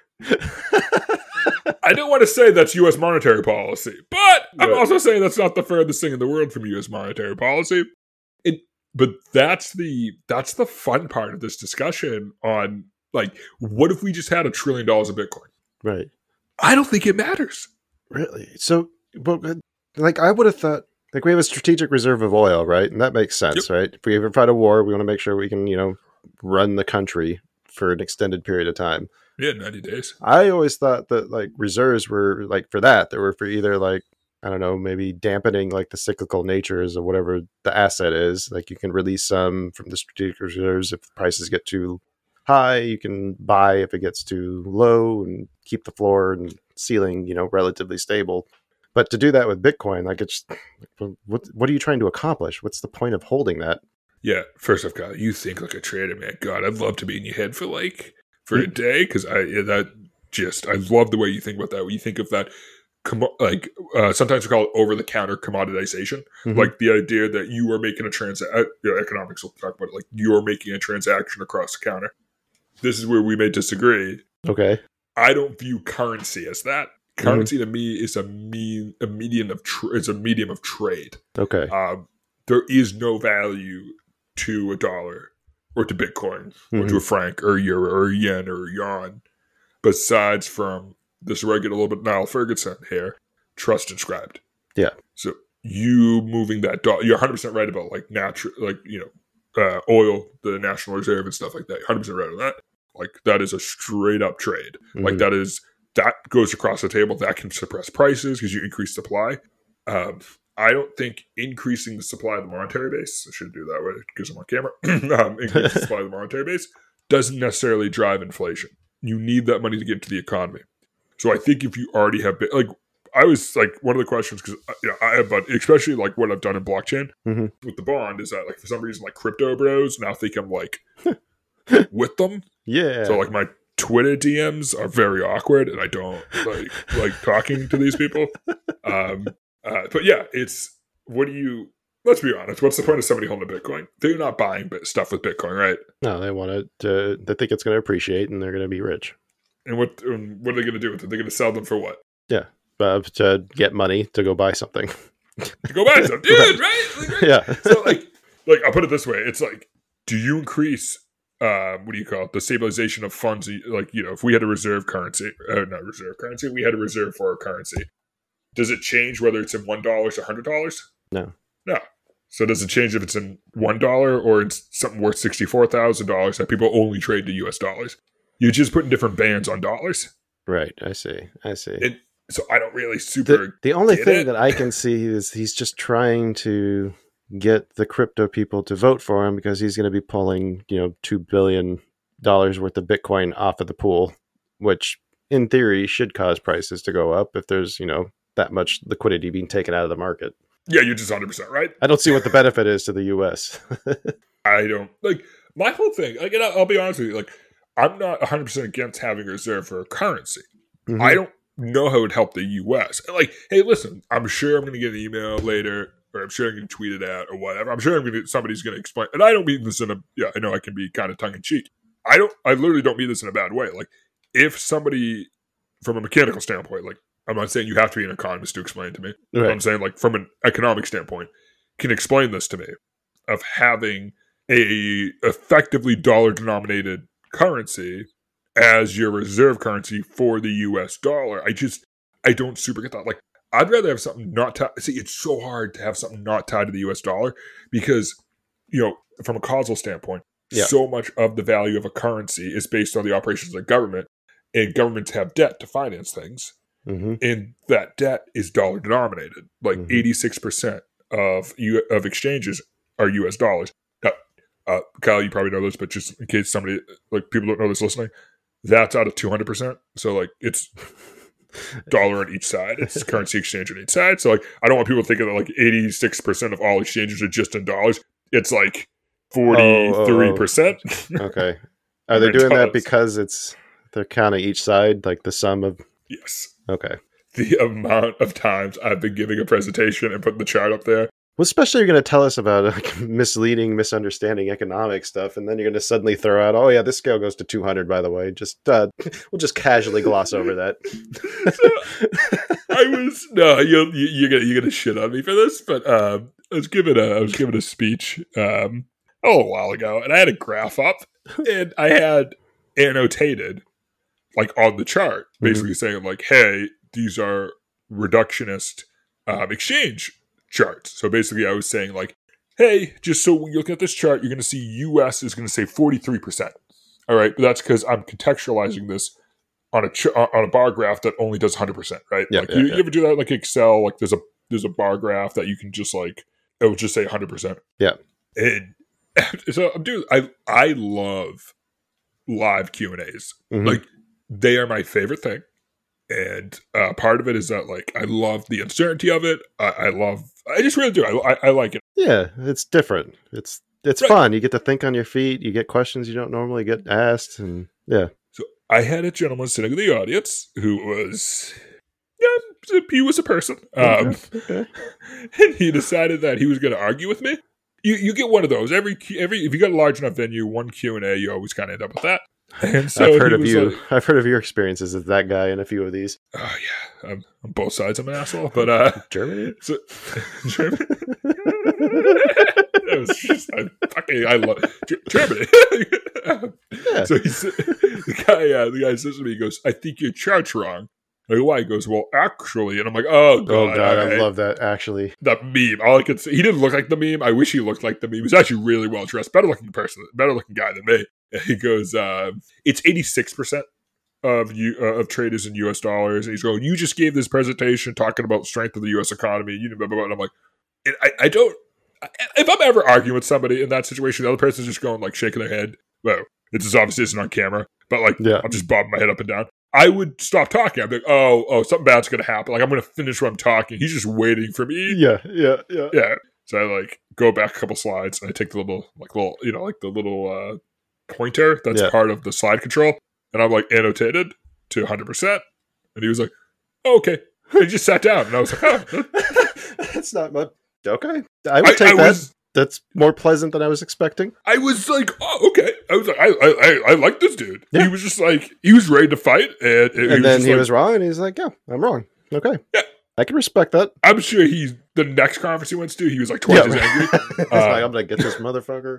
[SPEAKER 2] I don't want to say that's U S monetary policy, but I'm right. also saying that's not the furthest thing in the world from U S monetary policy. It, but that's the that's the fun part of this discussion on, like, what if we just had a trillion dollars of Bitcoin?
[SPEAKER 1] Right.
[SPEAKER 2] I don't think it matters.
[SPEAKER 1] Really? So, but, like, I would have thought, like, we have a strategic reserve of oil, right? And that makes sense, yep. right? If we ever fight a war, we want to make sure we can, you know, run the country for an extended period of time.
[SPEAKER 2] Yeah, ninety days.
[SPEAKER 1] I always thought that, like, reserves were, like, for that. They were for either, like, I don't know, maybe dampening, like, the cyclical natures of whatever the asset is. Like, you can release some from the strategic reserves if prices get too high. You can buy if it gets too low and keep the floor and ceiling, you know, relatively stable. But to do that with Bitcoin, like, it's, what, what are you trying to accomplish? What's the point of holding that?
[SPEAKER 2] Yeah, first off, God, you think like a trader, man. God, I'd love to be in your head for, like, for a day, because I yeah, that just I love the way you think about that. When you think of that, com- like uh, sometimes we call it over-the-counter commoditization, mm-hmm. like the idea that you are making a transaction. Uh, you know, economics will talk about it, like you are making a transaction across the counter. This is where we may disagree.
[SPEAKER 1] Okay,
[SPEAKER 2] I don't view currency as that. Currency mm-hmm. to me is a mean a medium of tra- is a medium of trade.
[SPEAKER 1] Okay,
[SPEAKER 2] um, there is no value to a dollar, or to Bitcoin, mm-hmm. or to a franc, or a euro, or a yen, or a yuan, besides from this regular little bit Niall Ferguson here, trust inscribed.
[SPEAKER 1] Yeah.
[SPEAKER 2] So you moving that dollar, you're one hundred percent right about, like, natural, like, you know, uh, oil, the National Reserve and stuff like that. You're one hundred percent right on that. Like, that is a straight up trade. Mm-hmm. Like, that is, that goes across the table. That can suppress prices because you increase supply. Um, I don't think increasing the supply of the monetary base, I should do that way because I'm on camera, um, increase the supply of the monetary base doesn't necessarily drive inflation. You need that money to get into the economy. So I think if you already have, like, I was like, one of the questions, because, you know, I have, but especially like what I've done in blockchain mm-hmm. with the bond is that, like, for some reason, like, crypto bros now think I'm like with them.
[SPEAKER 1] Yeah.
[SPEAKER 2] So, like, my Twitter D Ms are very awkward and I don't like, like talking to these people. Um, Uh, but yeah, it's, what do you, let's be honest, what's the point of somebody holding a Bitcoin? They're not buying stuff with Bitcoin, right?
[SPEAKER 1] No, they want it to, they think it's going to appreciate and they're going to be rich.
[SPEAKER 2] And what um, what are they going to do with it? They're going to sell them for what?
[SPEAKER 1] Yeah, uh, to get money to go buy something.
[SPEAKER 2] To go buy something, dude, right? Like, right?
[SPEAKER 1] Yeah.
[SPEAKER 2] So, like, like, I'll put it this way. It's like, do you increase, uh, what do you call it, the stabilization of funds? Like, you know, if we had a reserve currency, uh, not reserve currency, we had a reserve for our currency. Does it change whether it's in one dollar or one hundred dollars?
[SPEAKER 1] No.
[SPEAKER 2] No. So does it change if it's in one dollar or it's something worth sixty-four thousand dollars that people only trade to U S dollars? You're just putting different bands on dollars.
[SPEAKER 1] Right. I see. I see.
[SPEAKER 2] And so I don't really super
[SPEAKER 1] The, the only thing
[SPEAKER 2] it.
[SPEAKER 1] that I can see is he's just trying to get the crypto people to vote for him because he's going to be pulling, you know, two billion dollars worth of Bitcoin off of the pool, which in theory should cause prices to go up if there's, you know, that much liquidity being taken out of the market.
[SPEAKER 2] Yeah, you're just one hundred percent right.
[SPEAKER 1] I don't see what the benefit is to the U S.
[SPEAKER 2] I don't, like, my whole thing, like, and I'll, I'll be honest with you, like, I'm not one hundred percent against having a reserve for a currency. Mm-hmm. I don't, know how it would help the U S. Like, hey, listen, I'm sure I'm going to get an email later, or I'm sure I'm going to tweet it out or whatever. I'm sure I'm going to, somebody's going to explain. And I don't mean this in a, yeah, I know I can be kind of tongue in cheek. I don't, I literally don't mean this in a bad way. Like, if somebody, from a mechanical standpoint, like, I'm not saying you have to be an economist to explain it to me. Right. But I'm saying, like, from an economic standpoint, can explain this to me of having a effectively dollar-denominated currency as your reserve currency for the U S dollar. I just, I don't super get that. Like, I'd rather have something not tied. See, it's so hard to have something not tied to the U S dollar because, you know, from a causal standpoint, yeah. so much of the value of a currency is based on the operations of the government, and governments have debt to finance things. Mm-hmm. And that debt is dollar denominated. Like mm-hmm. eighty-six percent of U- of exchanges are U S dollars. Now, uh, Kyle, you probably know this, but just in case somebody, like people don't know this listening, that's out of two hundred percent. So like it's dollar on each side. It's currency exchange on each side. So like I don't want people thinking that like eighty-six percent of all exchanges are just in dollars. It's like forty-three percent.
[SPEAKER 1] Oh, oh, oh. Okay. Are they doing that because it's they're counting each side, like the sum of?
[SPEAKER 2] Yes.
[SPEAKER 1] Okay.
[SPEAKER 2] The amount of times I've been giving a presentation and putting the chart up there.
[SPEAKER 1] Well, especially you're going to tell us about like, misleading, misunderstanding economic stuff, and then you're going to suddenly throw out, oh yeah, this scale goes to two hundred, by the way. Just uh, we'll just casually gloss over that.
[SPEAKER 2] So, I was no, you you you're gonna you're gonna shit on me for this, but um, I was giving a I was giving a speech um a little while ago, and I had a graph up, and I had annotated like on the chart, basically mm-hmm. saying like, hey, these are reductionist um, exchange charts. So basically I was saying like, hey, just so when you look at this chart, you're going to see U S is going to say forty-three percent. All right. But that's because I'm contextualizing this on a ch- on a bar graph that only does one hundred percent, right?
[SPEAKER 1] Yeah,
[SPEAKER 2] like
[SPEAKER 1] yeah,
[SPEAKER 2] you,
[SPEAKER 1] yeah.
[SPEAKER 2] you ever do that like Excel? Like there's a there's a bar graph that you can just like, it will just say one hundred percent.
[SPEAKER 1] Yeah.
[SPEAKER 2] And so I'm doing, I, I love live Q and A's. Mm-hmm. Like they are my favorite thing. And uh, part of it is that, like, I love the uncertainty of it. I, I love, I just really do. I, I, I like it.
[SPEAKER 1] Yeah, it's different. It's it's right. fun. You get to think on your feet. You get questions you don't normally get asked. And yeah.
[SPEAKER 2] So I had a gentleman sitting in the audience who was, yeah, he was a person. Um, okay. Okay. And he decided that he was going to argue with me. You you get one of those. Every, every if you got a large enough venue, one Q and A, you always kind of end up with that. And so
[SPEAKER 1] I've heard of you. Like, I've heard of your experiences as that guy in a few of these.
[SPEAKER 2] Oh yeah, I'm on both sides. I'm an asshole, but uh,
[SPEAKER 1] Germany.
[SPEAKER 2] So, Germany. It was just I fucking I love G- Germany. Yeah. So he's the guy. Uh, the guy says to me, he goes, "I think your chart's wrong." I go, why? He goes, well, actually, and I'm like, oh god,
[SPEAKER 1] oh god,
[SPEAKER 2] right.
[SPEAKER 1] I love that. Actually,
[SPEAKER 2] that meme. All I could say, he didn't look like the meme. I wish he looked like the meme. He was actually really well dressed, better looking person, better looking guy than me. And he goes, uh, it's eighty-six percent of you uh, of trade is in U S dollars. And he's going, you just gave this presentation talking about the strength of the U S economy. You know, blah, blah, blah. And I'm like, and I, I don't. If I'm ever arguing with somebody in that situation, the other person's just going like shaking their head. Well, it just obviously isn't on camera, but like yeah. I'm just bobbing my head up and down. I would stop talking. I'd be like, oh, oh, something bad's going to happen. Like, I'm going to finish what I'm talking. He's just waiting for me.
[SPEAKER 1] Yeah, yeah, yeah.
[SPEAKER 2] Yeah. So I, like, go back a couple slides, and I take the little, like, little, you know, like the little uh, pointer that's yeah. part of the slide control, and I'm, like, annotated to one hundred percent. And he was like, oh, okay. And he just sat down, and I was like, oh.
[SPEAKER 1] That's not much. Okay. I would take I, I that. Was, That's more pleasant than I was expecting.
[SPEAKER 2] I was like, oh, okay. I was like, I I, I like this dude. Yeah. He was just like, he was ready to fight. And, and,
[SPEAKER 1] and
[SPEAKER 2] he
[SPEAKER 1] then
[SPEAKER 2] was
[SPEAKER 1] he
[SPEAKER 2] like,
[SPEAKER 1] was wrong, and he's like, yeah, I'm wrong. Okay.
[SPEAKER 2] Yeah.
[SPEAKER 1] I can respect that.
[SPEAKER 2] I'm sure he's, the next conference he went to, he was like twice yeah. as angry.
[SPEAKER 1] He's uh, like, I'm going to get this motherfucker.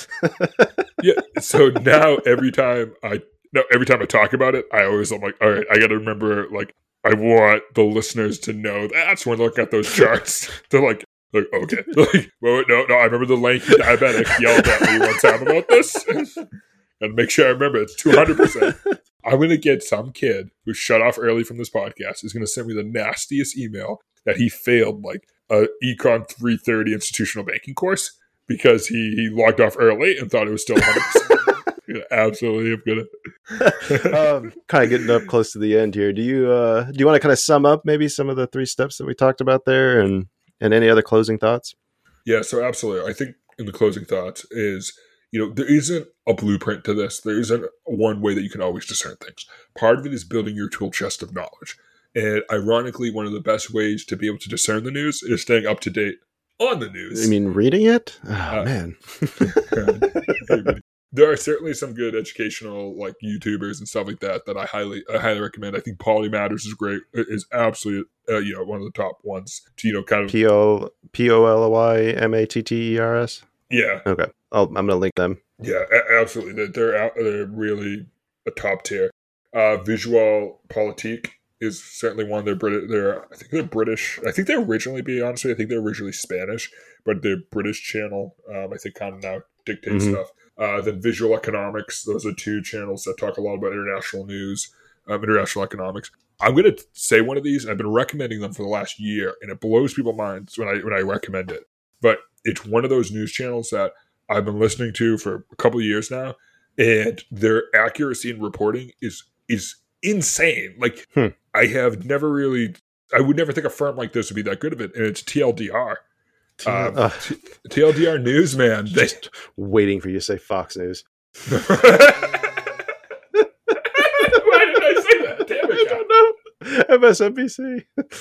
[SPEAKER 2] Yeah. So now every time I, no, every time I talk about it, I always, I'm like, all right, I got to remember, like, I want the listeners to know that's when they look at those charts. They're like, Like, okay. Like, well, no, no, I remember the lanky diabetic yelled at me one time about this. And make sure I remember it's two hundred percent. I'm going to get some kid who shut off early from this podcast is going to send me the nastiest email that he failed like a Econ three thirty institutional banking course because he, he logged off early and thought it was still one hundred percent. Yeah, absolutely. I'm going
[SPEAKER 1] to. um, kind of getting up close to the end here. Do you, uh, do you want to kind of sum up maybe some of the three steps that we talked about there and And any other closing thoughts?
[SPEAKER 2] Yeah, so absolutely. I think in the closing thoughts is, you know, there isn't a blueprint to this. There isn't one way that you can always discern things. Part of it is building your tool chest of knowledge. And ironically, one of the best ways to be able to discern the news is staying up to date on the news.
[SPEAKER 1] You mean reading it? Oh, uh, man.
[SPEAKER 2] There are certainly some good educational like YouTubers and stuff like that that I highly I highly recommend. I think Poly Matters is great. It is absolutely uh, you know one of the top ones to you know kind of
[SPEAKER 1] P O P O L Y M A T T E R S.
[SPEAKER 2] Yeah.
[SPEAKER 1] Okay. I'll, I'm gonna link them.
[SPEAKER 2] Yeah, a- absolutely. They're out. They're really a top tier. Uh, Visual Politique is certainly one. They're British. They're I think they're British. I think they're originally, be honest with you, I think they're originally Spanish, but they're British channel. Um, I think kind of now dictate mm-hmm. stuff. Uh, then Visual Economics. Those are two channels that talk a lot about international news, um, international economics. I'm going to say one of these. I've been recommending them for the last year, and it blows people's minds when I when I recommend it. But it's one of those news channels that I've been listening to for a couple of years now, and their accuracy in reporting is is insane. Like hmm. I have never really, I would never think a firm like this would be that good of it, and it's T L D R. T- um, uh, T- TLDR News, man. They-
[SPEAKER 1] just waiting for you to say Fox News.
[SPEAKER 2] Why did I say that? Damn it,
[SPEAKER 1] I don't know. M S N B C.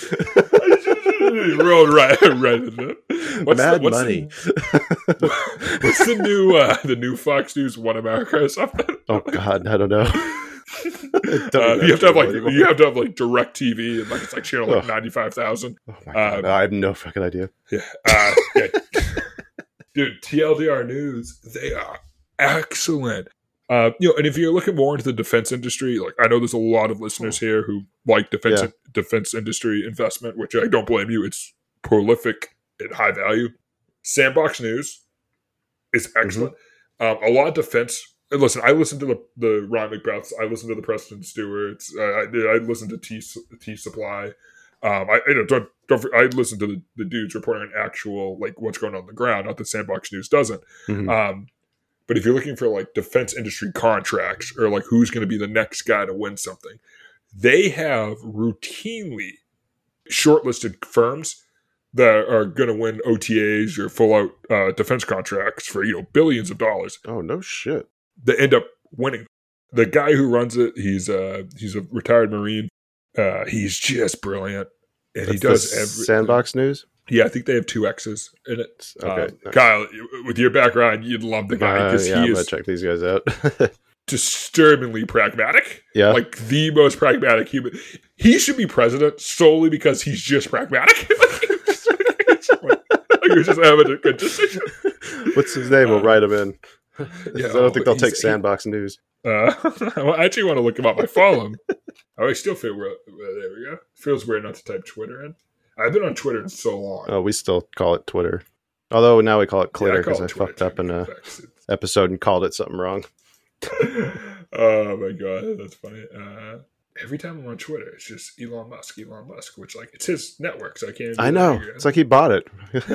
[SPEAKER 2] Rolled right, right in there. What's
[SPEAKER 1] Mad
[SPEAKER 2] the, what's
[SPEAKER 1] money.
[SPEAKER 2] The, what's the new, uh, the new Fox News One America or something?
[SPEAKER 1] Oh God, I don't know.
[SPEAKER 2] Uh, you have to have like anymore. you have to have like Direct T V and like it's like channel like ninety five thousand.
[SPEAKER 1] Oh my God, um, no, I have no fucking idea.
[SPEAKER 2] Yeah, uh, yeah. Dude, T L D R News, they are excellent. Uh, you know, and if you're looking more into the defense industry, like I know there's a lot of listeners here who like defense yeah. defense industry investment, which I don't blame you. It's prolific and high value. Sandbox News is excellent. Mm-hmm. Um, a lot of defense. Listen, I listen to the the Ryan McBeths. I listen to the Preston Stewarts. Uh, I I listen to T T Supply. Um, I you know don't don't I listen to the, the dudes reporting on actual like what's going on on the ground. Not that Sandbox News doesn't. Mm-hmm. Um, but if you're looking for like defense industry contracts or like who's going to be the next guy to win something, they have routinely shortlisted firms that are going to win O T As or full out uh, defense contracts for you know billions of dollars.
[SPEAKER 1] Oh no shit.
[SPEAKER 2] They end up winning. The guy who runs it, he's uh he's a retired Marine. Uh, he's just brilliant, and
[SPEAKER 1] That's
[SPEAKER 2] he does
[SPEAKER 1] every,
[SPEAKER 2] every,
[SPEAKER 1] Sandbox News.
[SPEAKER 2] Yeah, I think they have two X's in it.
[SPEAKER 1] Okay,
[SPEAKER 2] um, nice. Kyle, with your background, you'd love the guy because
[SPEAKER 1] uh, yeah,
[SPEAKER 2] he
[SPEAKER 1] I'm
[SPEAKER 2] is
[SPEAKER 1] gonna check these guys out.
[SPEAKER 2] disturbingly pragmatic.
[SPEAKER 1] Yeah,
[SPEAKER 2] like the most pragmatic human. He should be president solely because he's just pragmatic. Like you're just having a good decision.
[SPEAKER 1] What's his name? We'll um, write him in.
[SPEAKER 2] Yeah,
[SPEAKER 1] I don't think they'll take Sandbox News.
[SPEAKER 2] Uh, I actually want to look him up. I follow him. Oh, I still feel weird. There we go. Feels weird not to type Twitter in. I've been on Twitter so long.
[SPEAKER 1] Oh, we still call it Twitter. Although now we call it Clitter because
[SPEAKER 2] yeah, I,
[SPEAKER 1] I fucked up in a episode and called it something wrong.
[SPEAKER 2] Oh my God, that's funny. Uh, every time I'm on Twitter, it's just Elon Musk, Elon Musk, which like it's his network, so I can't.
[SPEAKER 1] I know. It's like he bought it.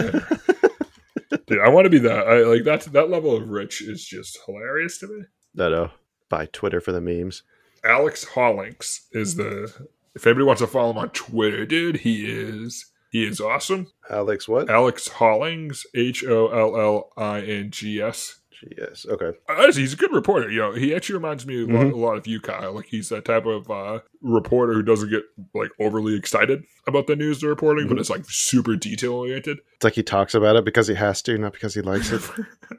[SPEAKER 2] Dude, I want to be that. I like that. That level of rich is just hilarious to me.
[SPEAKER 1] That uh, buy Twitter for the memes.
[SPEAKER 2] Alex Hollings is the. If anybody wants to follow him on Twitter, dude, he is he is awesome.
[SPEAKER 1] Alex what?
[SPEAKER 2] Alex Hollings, H O L L I N G S.
[SPEAKER 1] Yes. Okay.
[SPEAKER 2] Honestly, he's a good reporter. You know, he actually reminds me a lot, mm-hmm. a lot of you, Kyle. Like he's that type of uh, reporter who doesn't get like overly excited about the news they're reporting, mm-hmm. but it's like super detail oriented.
[SPEAKER 1] It's like he talks about it because he has to, not because he likes it.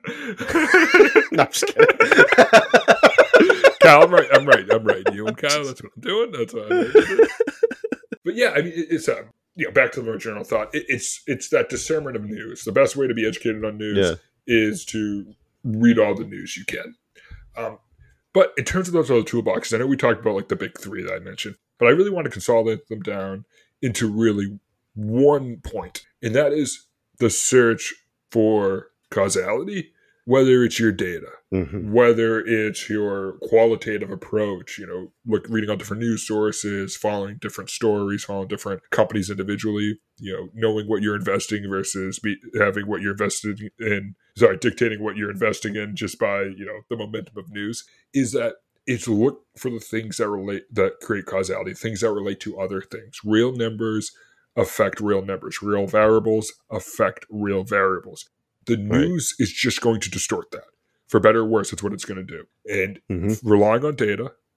[SPEAKER 1] No, I'm just kidding.
[SPEAKER 2] Kyle, I'm right. I'm right. I'm right. You and Kyle, that's what I'm doing. That's what I'm doing. But yeah, I mean, it's uh, you know, back to the original thought. It, it's it's that discernment of news. The best way to be educated on news yeah. is to read all the news you can. Um, but in terms of those other toolboxes, I know we talked about like the big three that I mentioned, but I really want to consolidate them down into really one point, and that is the search for causality, whether it's your data, mm-hmm. whether it's your qualitative approach, you know, look, reading on different news sources, following different stories, following different companies individually, you know, knowing what you're investing versus be, having what you're invested in, sorry, dictating what you're investing in just by, you know, the momentum of news, is that it's look for the things that relate, that create causality, things that relate to other things. Real numbers affect real numbers. Real variables affect real variables. The news right. is just going to distort that. For better or worse, that's what it's going to do. And mm-hmm. relying on data,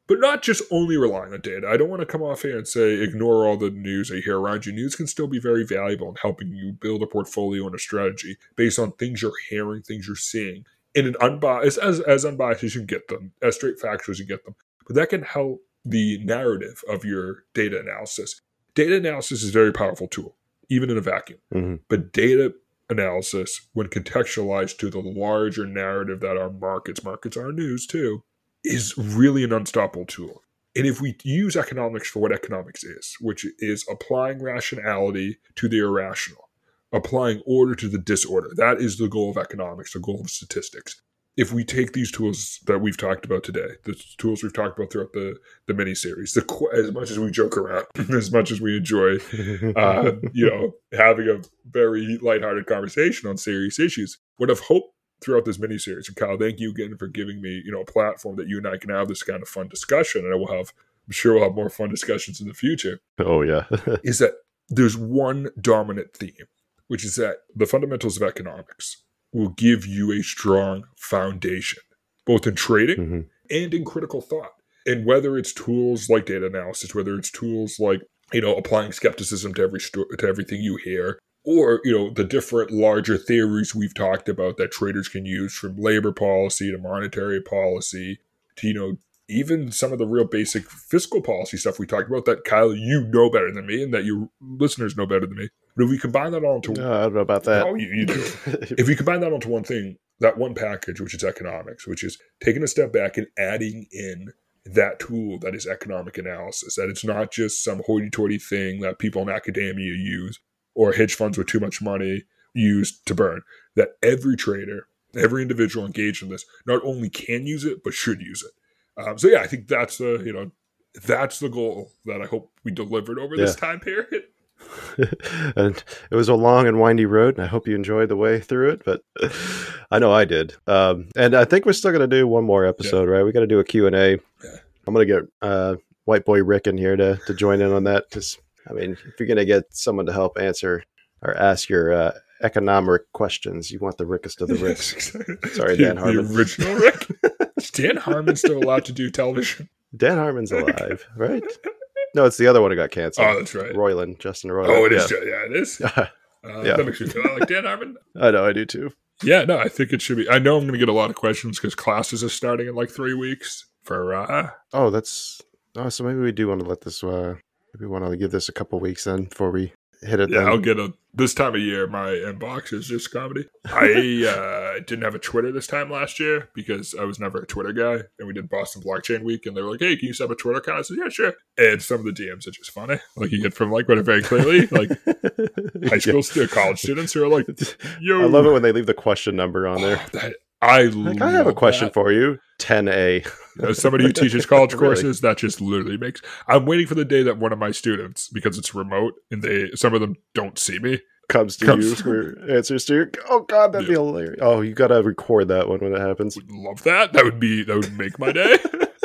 [SPEAKER 2] but not just only relying on data. I don't want to come off here and say ignore all the news that you hear around you. News can still be very valuable in helping you build a portfolio and a strategy based on things you're hearing, things you're seeing, in an unbiased, as, as unbiased as you can get them, as straight factual as you get them. But that can help the narrative of your data analysis. Data analysis is a very powerful tool, even in a vacuum. Mm-hmm. But data analysis, when contextualized to the larger narrative that our markets, markets are news too, is really an unstoppable tool. And if we use economics for what economics is, which is applying rationality to the irrational, applying order to the disorder, that is the goal of economics, the goal of statistics. If we take these tools that we've talked about today, the tools we've talked about throughout the, the mini-series, the, as much as we joke around, as much as we enjoy, uh, you know, having a very lighthearted conversation on serious issues, what I've hoped throughout this mini-series, and Kyle, thank you again for giving me, you know, a platform that you and I can have this kind of fun discussion, and I will have, I'm sure we'll have more fun discussions in the future.
[SPEAKER 1] Oh, yeah.
[SPEAKER 2] is that there's one dominant theme, which is that the fundamentals of economics will give you a strong foundation, both in trading mm-hmm. and in critical thought. And whether it's tools like data analysis, whether it's tools like, you know, applying skepticism to every sto- to everything you hear, or, you know, the different larger theories we've talked about that traders can use, from labor policy to monetary policy to, you know, even some of the real basic fiscal policy stuff we talked about that, Kyle, you know better than me and that your listeners know better than me. But if we combine that all into...
[SPEAKER 1] No, I don't know about that.
[SPEAKER 2] Oh, you, you do. If we combine that onto one thing, that one package, which is economics, which is taking a step back and adding in that tool that is economic analysis, that it's not just some hoity-toity thing that people in academia use or hedge funds with too much money use to burn, that every trader, every individual engaged in this not only can use it, but should use it. Um, so yeah, I think that's the, you know, that's the goal that I hope we delivered over yeah. this time period.
[SPEAKER 1] And it was a long and windy road, and I hope you enjoyed the way through it, but I know I did. Um, and I think we're still going to do one more episode, yeah. right? We got to do a Q and A. Yeah. I'm going to get uh, White Boy Rick in here to, to join in on that, because, I mean, if you're going to get someone to help answer or ask your uh, economic questions, you want the rickest of the ricks. Sorry, Dan Harmon.
[SPEAKER 2] The original Rick? Is Dan Harmon still allowed to do television?
[SPEAKER 1] Dan Harmon's alive, right? No, it's the other one who got canceled.
[SPEAKER 2] Oh, that's right.
[SPEAKER 1] Roiland, Justin Roiland.
[SPEAKER 2] Oh, it is. Yeah, yeah it is. Uh, yeah. That makes me feel like Dan Harmon.
[SPEAKER 1] I know, I do too.
[SPEAKER 2] Yeah, no, I think it should be. I know I'm going to get a lot of questions because classes are starting in like three weeks for... Uh,
[SPEAKER 1] oh, that's... Oh, so maybe we do want to let this... Uh, maybe we want to give this a couple weeks then before we hit it.
[SPEAKER 2] Yeah,
[SPEAKER 1] then.
[SPEAKER 2] I'll get a... This time of year, my inbox is just comedy. I uh, didn't have a Twitter this time last year because I was never a Twitter guy. And we did Boston Blockchain Week, and they were like, hey, can you set up a Twitter account? I said, yeah, sure. And some of the D Ms are just funny. Like, you get from, like, what very clearly, like, high school, yeah. stu- college students who are like, yo.
[SPEAKER 1] I love it when they leave the question number on there.
[SPEAKER 2] Oh, that, I
[SPEAKER 1] like, I have a question
[SPEAKER 2] that.
[SPEAKER 1] for you. ten A.
[SPEAKER 2] As somebody who teaches college courses, really? That just literally makes... I'm waiting for the day that one of my students, because it's remote, and they some of them don't see me,
[SPEAKER 1] comes to comes you for answers to your... Oh, God, that'd yeah. be hilarious. Oh, you got to record that one when it happens.
[SPEAKER 2] Would love that. That would be... That would make my day.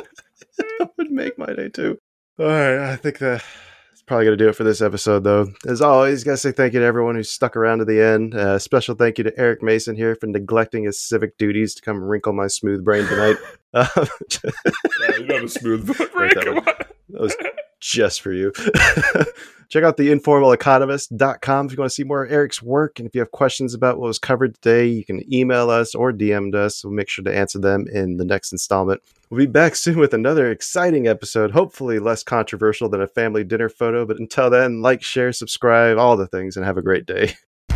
[SPEAKER 1] That would make my day, too. All right, I think that... Probably going to do it for this episode, though. As always, got to say thank you to everyone who stuck around to the end. Uh, special thank you to Eric Mason here for neglecting his civic duties to come wrinkle my smooth brain tonight. Uh,
[SPEAKER 2] yeah, you got a smooth brain.
[SPEAKER 1] That, was, that was just for you. Check out the informal economist dot com if you want to see more of Eric's work. And if you have questions about what was covered today, you can email us or D M us. We'll make sure to answer them in the next installment. We'll be back soon with another exciting episode, hopefully less controversial than a family dinner photo. But until then, like, share, subscribe, all the things, and have a great day.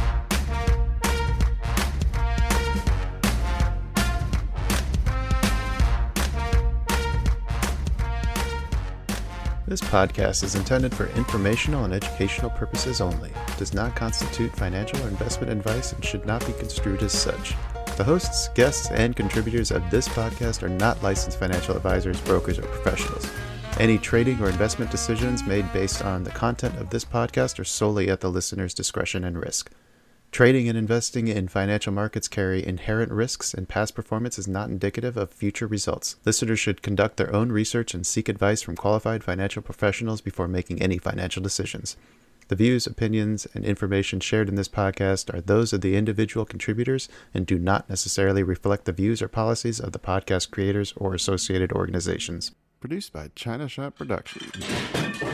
[SPEAKER 1] This podcast is intended for informational and educational purposes only. It does not constitute financial or investment advice and should not be construed as such. The hosts, guests, and contributors of this podcast are not licensed financial advisors, brokers, or professionals. Any trading or investment decisions made based on the content of this podcast are solely at the listener's discretion and risk. Trading and investing in financial markets carry inherent risks, and past performance is not indicative of future results. Listeners should conduct their own research and seek advice from qualified financial professionals before making any financial decisions. The views, opinions, and information shared in this podcast are those of the individual contributors and do not necessarily reflect the views or policies of the podcast creators or associated organizations. Produced by China Shop Productions.